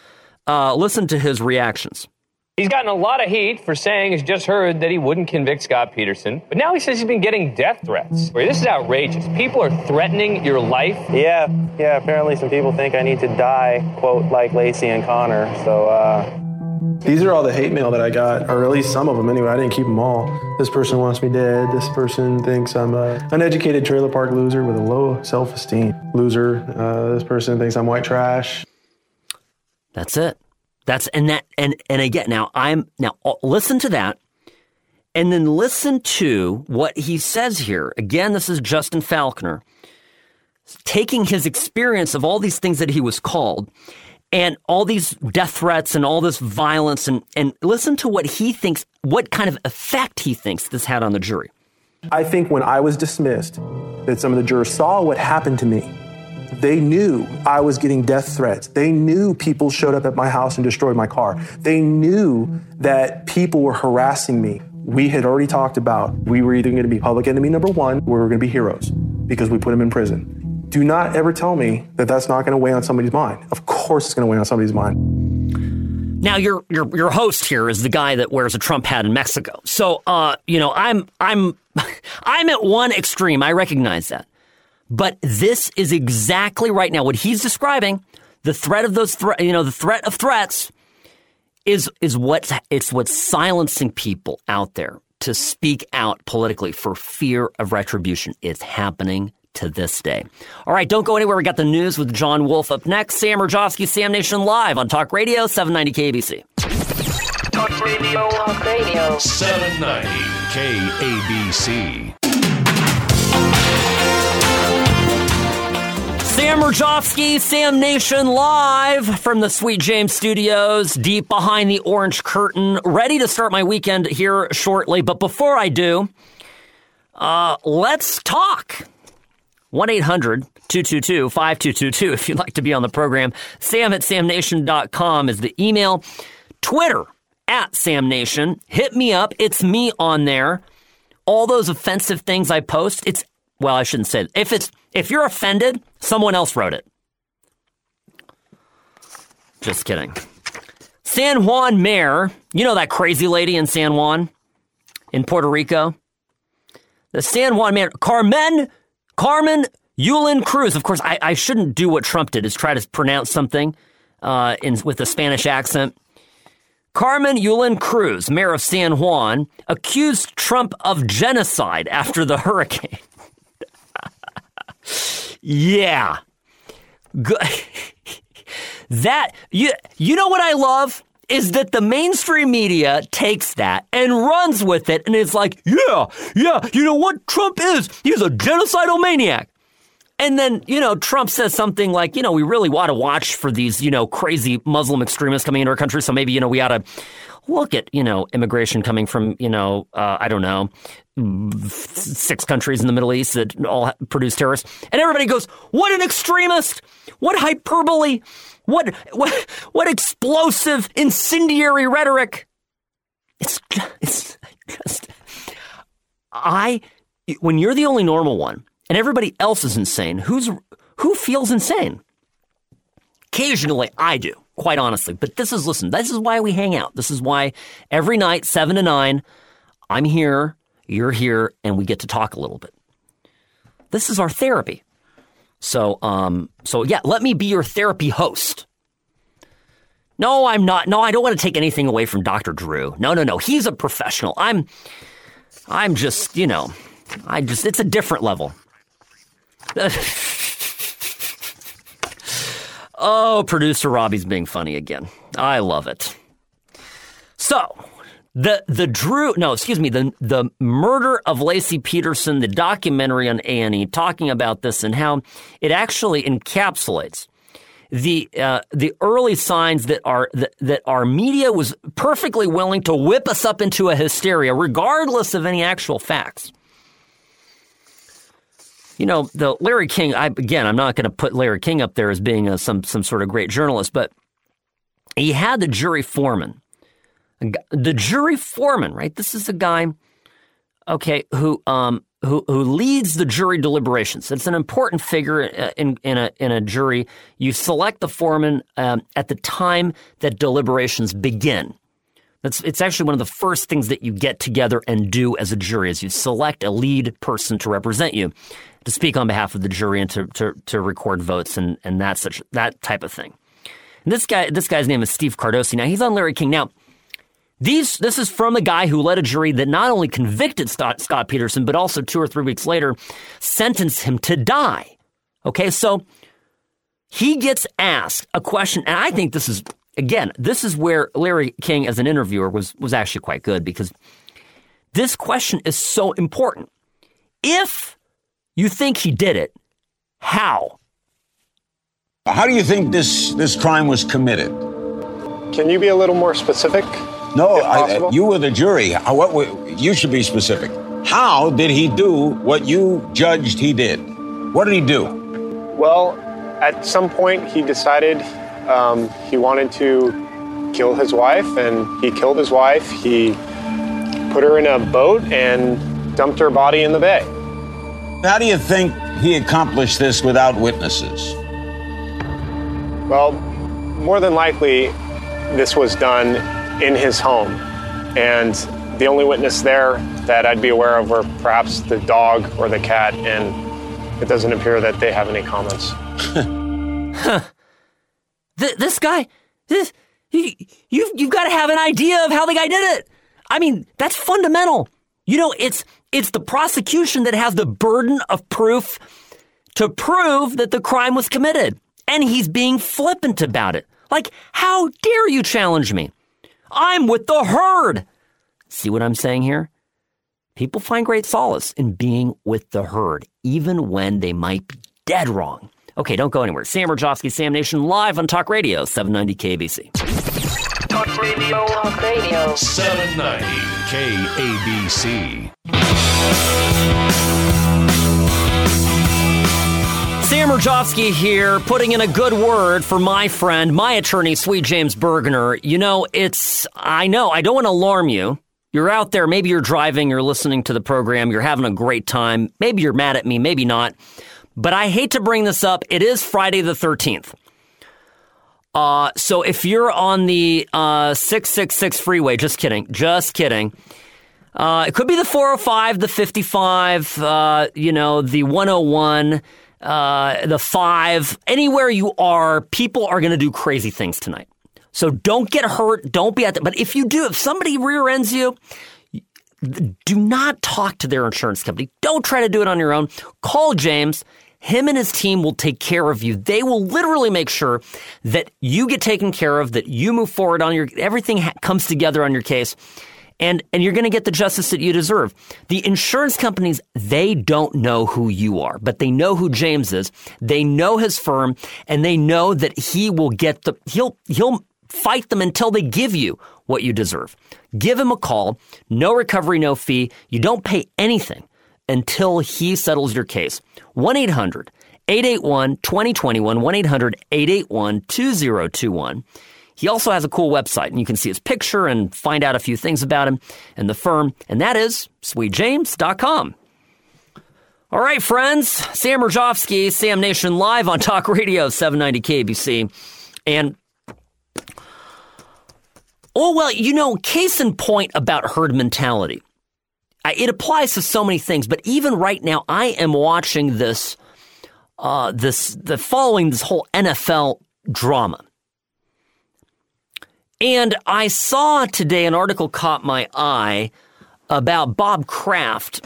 reactions. He's gotten a lot of heat for saying, as just heard, that he wouldn't convict Scott Peterson. But now he says he's been getting death threats. This is outrageous. People are threatening your life. Yeah. Apparently some people think I need to die, quote, like Laci and Connor. So, These are all the hate mail that I got, or at least some of them anyway. I didn't keep them all. This person wants me dead. This person thinks I'm an uneducated trailer park loser with a low self-esteem. Loser. This person thinks I'm white trash. That's it. And again, now listen to that, and then listen to what he says here. Again, this is Justin Falconer taking his experience of all these things that he was called and all these death threats and all this violence, and listen to what he thinks, what kind of effect he thinks this had on the jury. I think when I was dismissed, that some of the jurors saw what happened to me. They knew I was getting death threats. They knew people showed up at my house and destroyed my car. They knew that people were harassing me. We had already talked about we were either going to be public enemy number one or we were going to be heroes because we put them in prison. Do not ever tell me that that's not going to weigh on somebody's mind. Of course it's going to weigh on somebody's mind. Now, your host here is the guy that wears a Trump hat in Mexico. So, I'm at one extreme. I recognize that. But this is exactly right now what he's describing. The threat of those, the threat of threats is what's silencing people out there to speak out politically for fear of retribution. It's happening to this day. All right, don't go anywhere. We got the news with John Wolf up next. Sam Rajovsky, Sam Nation Live on Talk Radio 790 KABC. Talk Radio. Talk Radio. 790 KABC. Sam Rajovsky, Sam Nation Live from the Sweet James Studios, deep behind the orange curtain, ready to start my weekend here shortly. But before I do, let's talk. 1-800-222-5222 if you'd like to be on the program. Sam@samnation.com is the email. Twitter @SamNation. Hit me up. It's me on there. All those offensive things I post, I shouldn't say it. If you're offended, someone else wrote it. Just kidding. San Juan Mayor, that crazy lady in San Juan in Puerto Rico? The San Juan Mayor, Carmen Yulín Cruz. Of course, I shouldn't do what Trump did, is try to pronounce something with a Spanish accent. Carmen Yulín Cruz, mayor of San Juan, accused Trump of genocide after the hurricane. Yeah. Good. That, you know what I love is that the mainstream media takes that and runs with it and is like, yeah, you know what Trump is? He's a genocidal maniac. And then, Trump says something like, we really want to watch for these, crazy Muslim extremists coming into our country. So maybe, we ought to look at, immigration coming from, I don't know, 6 countries in the Middle East that all produce terrorists. And everybody goes, what an extremist! What hyperbole! What explosive, incendiary rhetoric! It's just, when you're the only normal one and everybody else is insane, who feels insane? Occasionally, I do, quite honestly. But this is why we hang out. This is why every night, 7 to 9, I'm here, you're here, and we get to talk a little bit. This is our therapy. So yeah, let me be your therapy host. No, I'm not. No, I don't want to take anything away from Dr. Drew. No. He's a professional. I'm just, it's a different level. Oh, producer Robbie's being funny again. I love it. So, the murder of Laci Peterson, the documentary on A&E, talking about this and how it actually encapsulates the early signs that our media was perfectly willing to whip us up into a hysteria, regardless of any actual facts. The Larry King, I'm not going to put Larry King up there as being some sort of great journalist, but he had the jury foreman. The jury foreman, right? This is a guy, okay, who leads the jury deliberations. It's an important figure in a jury. You select the foreman at the time that deliberations begin. It's actually one of the first things that you get together and do as a jury, is you select a lead person to represent you, to speak on behalf of the jury and to record votes and that type of thing. And this guy's name is Steve Cardosi. Now, he's on Larry King. Now, this is from a guy who led a jury that not only convicted Scott Peterson, but also 2 or 3 weeks later sentenced him to die. Okay, so he gets asked a question, and I think this is where Larry King as an interviewer was actually quite good, because this question is so important. If you think he did it, how? How do you think this crime was committed? Can you be a little more specific? No, you were the jury. You should be specific. How did he do what you judged he did? What did he do? Well, at some point he decided he wanted to kill his wife, and he killed his wife. He put her in a boat and dumped her body in the bay. How do you think he accomplished this without witnesses? Well, more than likely, this was done in his home. And the only witness there that I'd be aware of were perhaps the dog or the cat, and it doesn't appear that they have any comments. This guy, you've got to have an idea of how the guy did it. I mean, that's fundamental. It's the prosecution that has the burden of proof to prove that the crime was committed. And he's being flippant about it. Like, how dare you challenge me? I'm with the herd. See what I'm saying here? People find great solace in being with the herd, even when they might be dead wrong. Okay, don't go anywhere. Sam Rajovsky, Sam Nation, live on Talk Radio, 790 KBC. Talk Radio. Talk Radio. 790 KABC. Sam Rajovsky here, putting in a good word for my friend, my attorney, Sweet James Bergener. I don't want to alarm you. You're out there, maybe you're driving, you're listening to the program, you're having a great time. Maybe you're mad at me, maybe not. But I hate to bring this up. It is Friday the 13th. So if you're on the 666 freeway, just kidding. It could be the 405, the 55, the 101, the 5. Anywhere you are, people are going to do crazy things tonight. So don't get hurt. Don't be at that. But if you do, if somebody rear ends you, do not talk to their insurance company. Don't try to do it on your own. Call James. Him and his team will take care of you. They will literally make sure that you get taken care of, that you move forward on everything comes together on your case, and you're going to get the justice that you deserve. The insurance companies, they don't know who you are, but they know who James is. They know his firm, and they know that he will get he'll fight them until they give you what you deserve. Give him a call. No recovery, no fee. You don't pay anything until he settles your case. 1-800-881-2021, 1-800-881-2021. He also has a cool website, and you can see his picture and find out a few things about him and the firm, and that is sweetjames.com. All right, friends, Sam Rajovsky, Sam Nation Live on Talk Radio 790 KBC. And, case in point about herd mentality. It applies to so many things, but even right now, I am watching following this whole NFL drama. And I saw today an article caught my eye about Bob Kraft.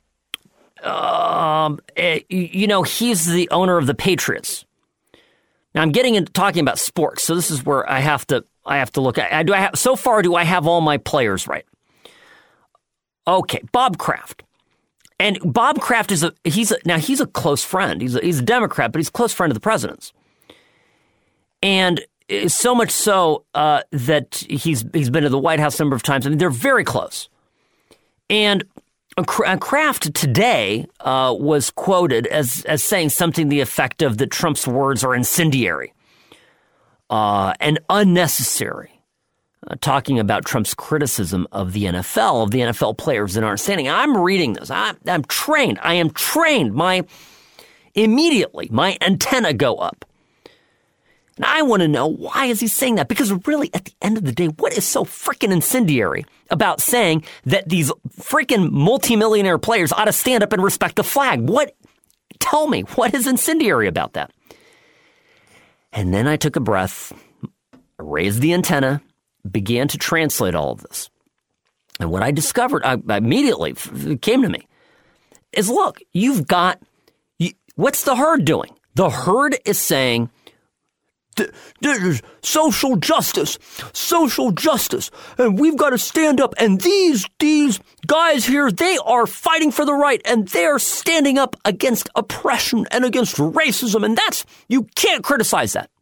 He's the owner of the Patriots. Now I'm getting into talking about sports, so this is where I have to look at. So far, do I have all my players right? Okay, Bob Kraft. And Bob Kraft he's a close friend. He's a Democrat, but he's a close friend of the president's. And so much so that he's been to the White House a number of times. I mean, they're very close. And Kraft today was quoted as saying something to the effect of that Trump's words are incendiary and unnecessary. Talking about Trump's criticism of the NFL players that aren't standing. I'm reading this. I'm trained. I am trained. Immediately, my antenna go up. And I want to know, why is he saying that? Because really, at the end of the day, what is so freaking incendiary about saying that these freaking multimillionaire players ought to stand up and respect the flag? Tell me, what is incendiary about that? And then I took a breath, raised the antenna, began to translate all of this. And what I discovered, immediately came to me, is look, what's the herd doing? The herd is saying, there's social justice, and we've got to stand up, and these guys here, they are fighting for the right, and they're standing up against oppression and against racism, and you can't criticize that.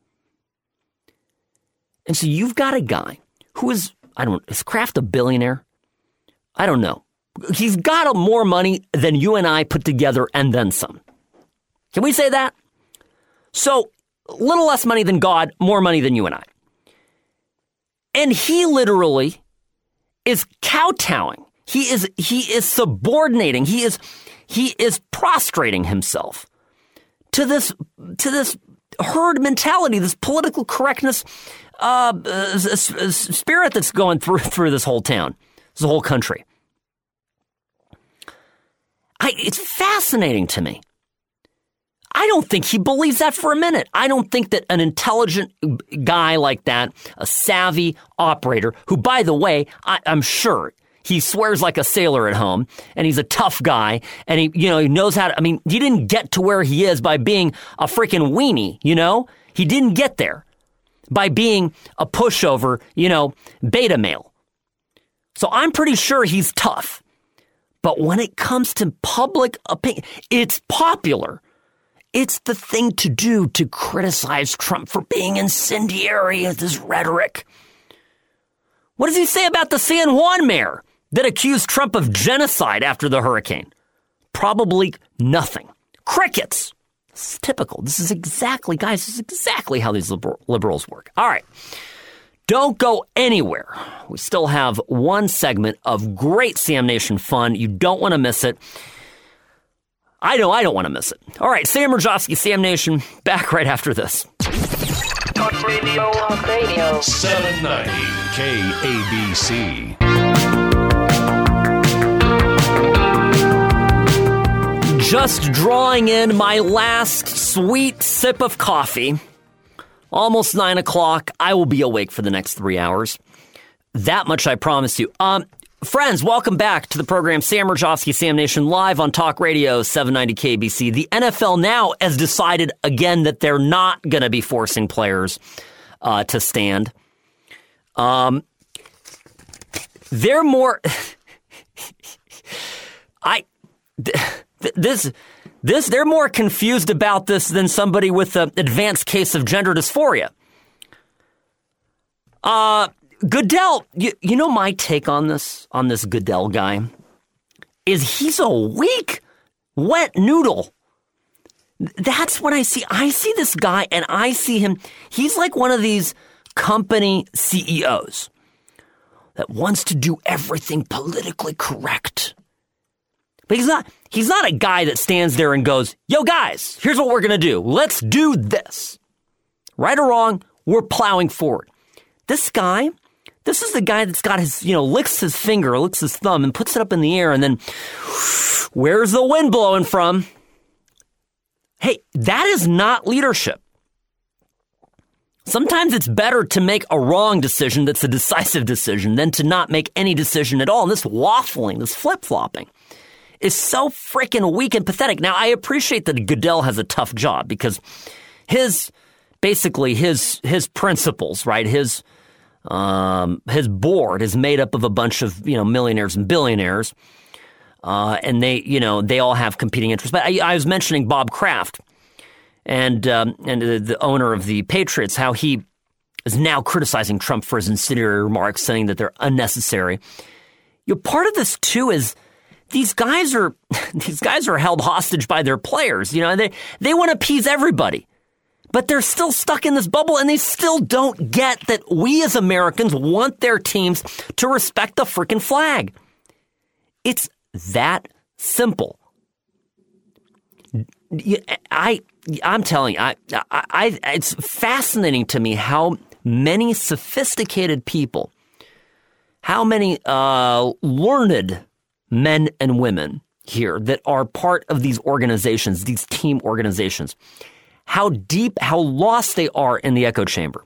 And so you've got a guy who is Kraft a billionaire? I don't know. He's got more money than you and I put together and then some. Can we say that? So, a little less money than God, more money than you and I. And he literally is kowtowing. He is subordinating. He is prostrating himself to this herd mentality, this political correctness spirit that's going through this whole town, this whole country. It's fascinating to me. I don't think he believes that for a minute. I don't think that an intelligent guy like that, a savvy operator, who, by the way, I'm sure he swears like a sailor at home, and he's a tough guy, and he knows how to, he didn't get to where he is by being a freaking weenie, He didn't get there by being a pushover, beta male. So I'm pretty sure he's tough. But when it comes to public opinion, it's popular. It's the thing to do to criticize Trump for being incendiary with his rhetoric. What does he say about the San Juan mayor that accused Trump of genocide after the hurricane? Probably nothing. Crickets. This is typical. This is exactly how these liberals work. All right. Don't go anywhere. We still have one segment of great Sam Nation fun. You don't want to miss it. I know I don't want to miss it. All right, Sam Rajovsky, Sam Nation, back right after this. Talk Radio. Talk Radio. 790 KABC. Just drawing in my last sweet sip of coffee. Almost 9 o'clock. I will be awake for the next 3 hours. That much I promise you. Friends, welcome back to the program. Sam Rajovsky, Sam Nation, live on Talk Radio 790 KBC. The NFL now has decided again that they're not going to be forcing players to stand. They're more. They're more confused about this than somebody with an advanced case of gender dysphoria. Goodell, you know my take on this Goodell guy is he's a weak, wet noodle. That's what I see. I see this guy and I see him. He's like one of these company CEOs that wants to do everything politically correct. But he's not a guy that stands there and goes, yo guys, here's what we're going to do. Let's do this. Right or wrong, we're plowing forward. This is the guy that's got his, licks his finger, licks his thumb and puts it up in the air and then, where's the wind blowing from? Hey, that is not leadership. Sometimes it's better to make a wrong decision that's a decisive decision than to not make any decision at all. And this waffling, this flip-flopping is so freaking weak and pathetic. Now, I appreciate that Goodell has a tough job because his principles, right, his board is made up of a bunch of, millionaires and billionaires. And they all have competing interests. But I was mentioning Bob Kraft and the owner of the Patriots, how he is now criticizing Trump for his incendiary remarks, saying that they're unnecessary. Part of this too is these guys are held hostage by their players. They want to appease everybody. But they're still stuck in this bubble, and they still don't get that we as Americans want their teams to respect the freaking flag. It's that simple. I'm telling you, it's fascinating to me how many sophisticated people, how many learned men and women here that are part of these organizations, these team organizations, how lost they are in the echo chamber.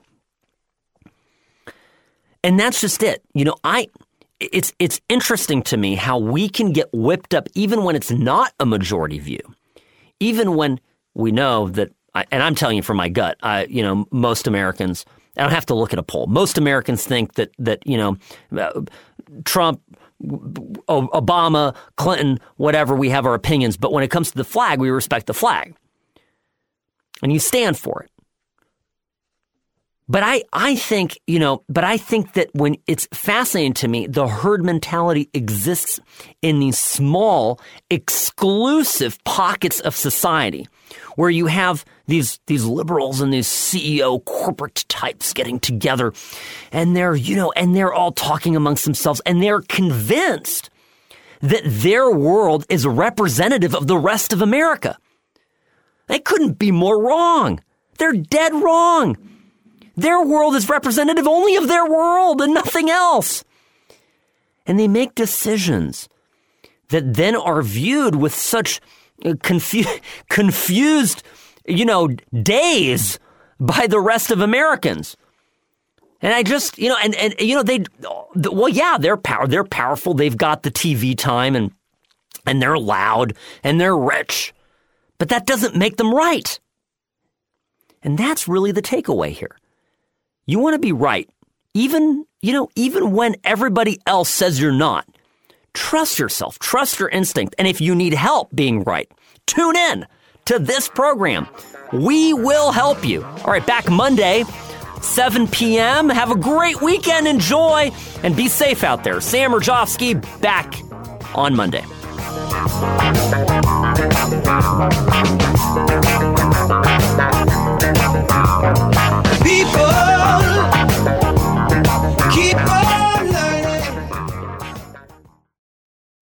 And that's just it. It's interesting to me how we can get whipped up even when it's not a majority view. Even when we know that, and I'm telling you from my gut, most Americans, I don't have to look at a poll. Most Americans think that Trump, Obama, Clinton, whatever, we have our opinions. But when it comes to the flag, we respect the flag. And you stand for it. But I think that when it's fascinating to me, the herd mentality exists in these small, exclusive pockets of society where you have these liberals and these CEO corporate types getting together and they're all talking amongst themselves and they're convinced that their world is representative of the rest of America. They couldn't be more wrong. They're dead wrong. Their world is representative only of their world and nothing else. And they make decisions that then are viewed with such confused, daze by the rest of Americans. And I just, they're powerful. They've got the TV time and they're loud and they're rich. But that doesn't make them right. And that's really the takeaway here. You want to be right, even when everybody else says you're not. Trust yourself, trust your instinct, and if you need help being right, tune in to this program. We will help you. All right, back Monday, 7 p.m. Have a great weekend, enjoy, and be safe out there. Sam Rajovsky back on Monday.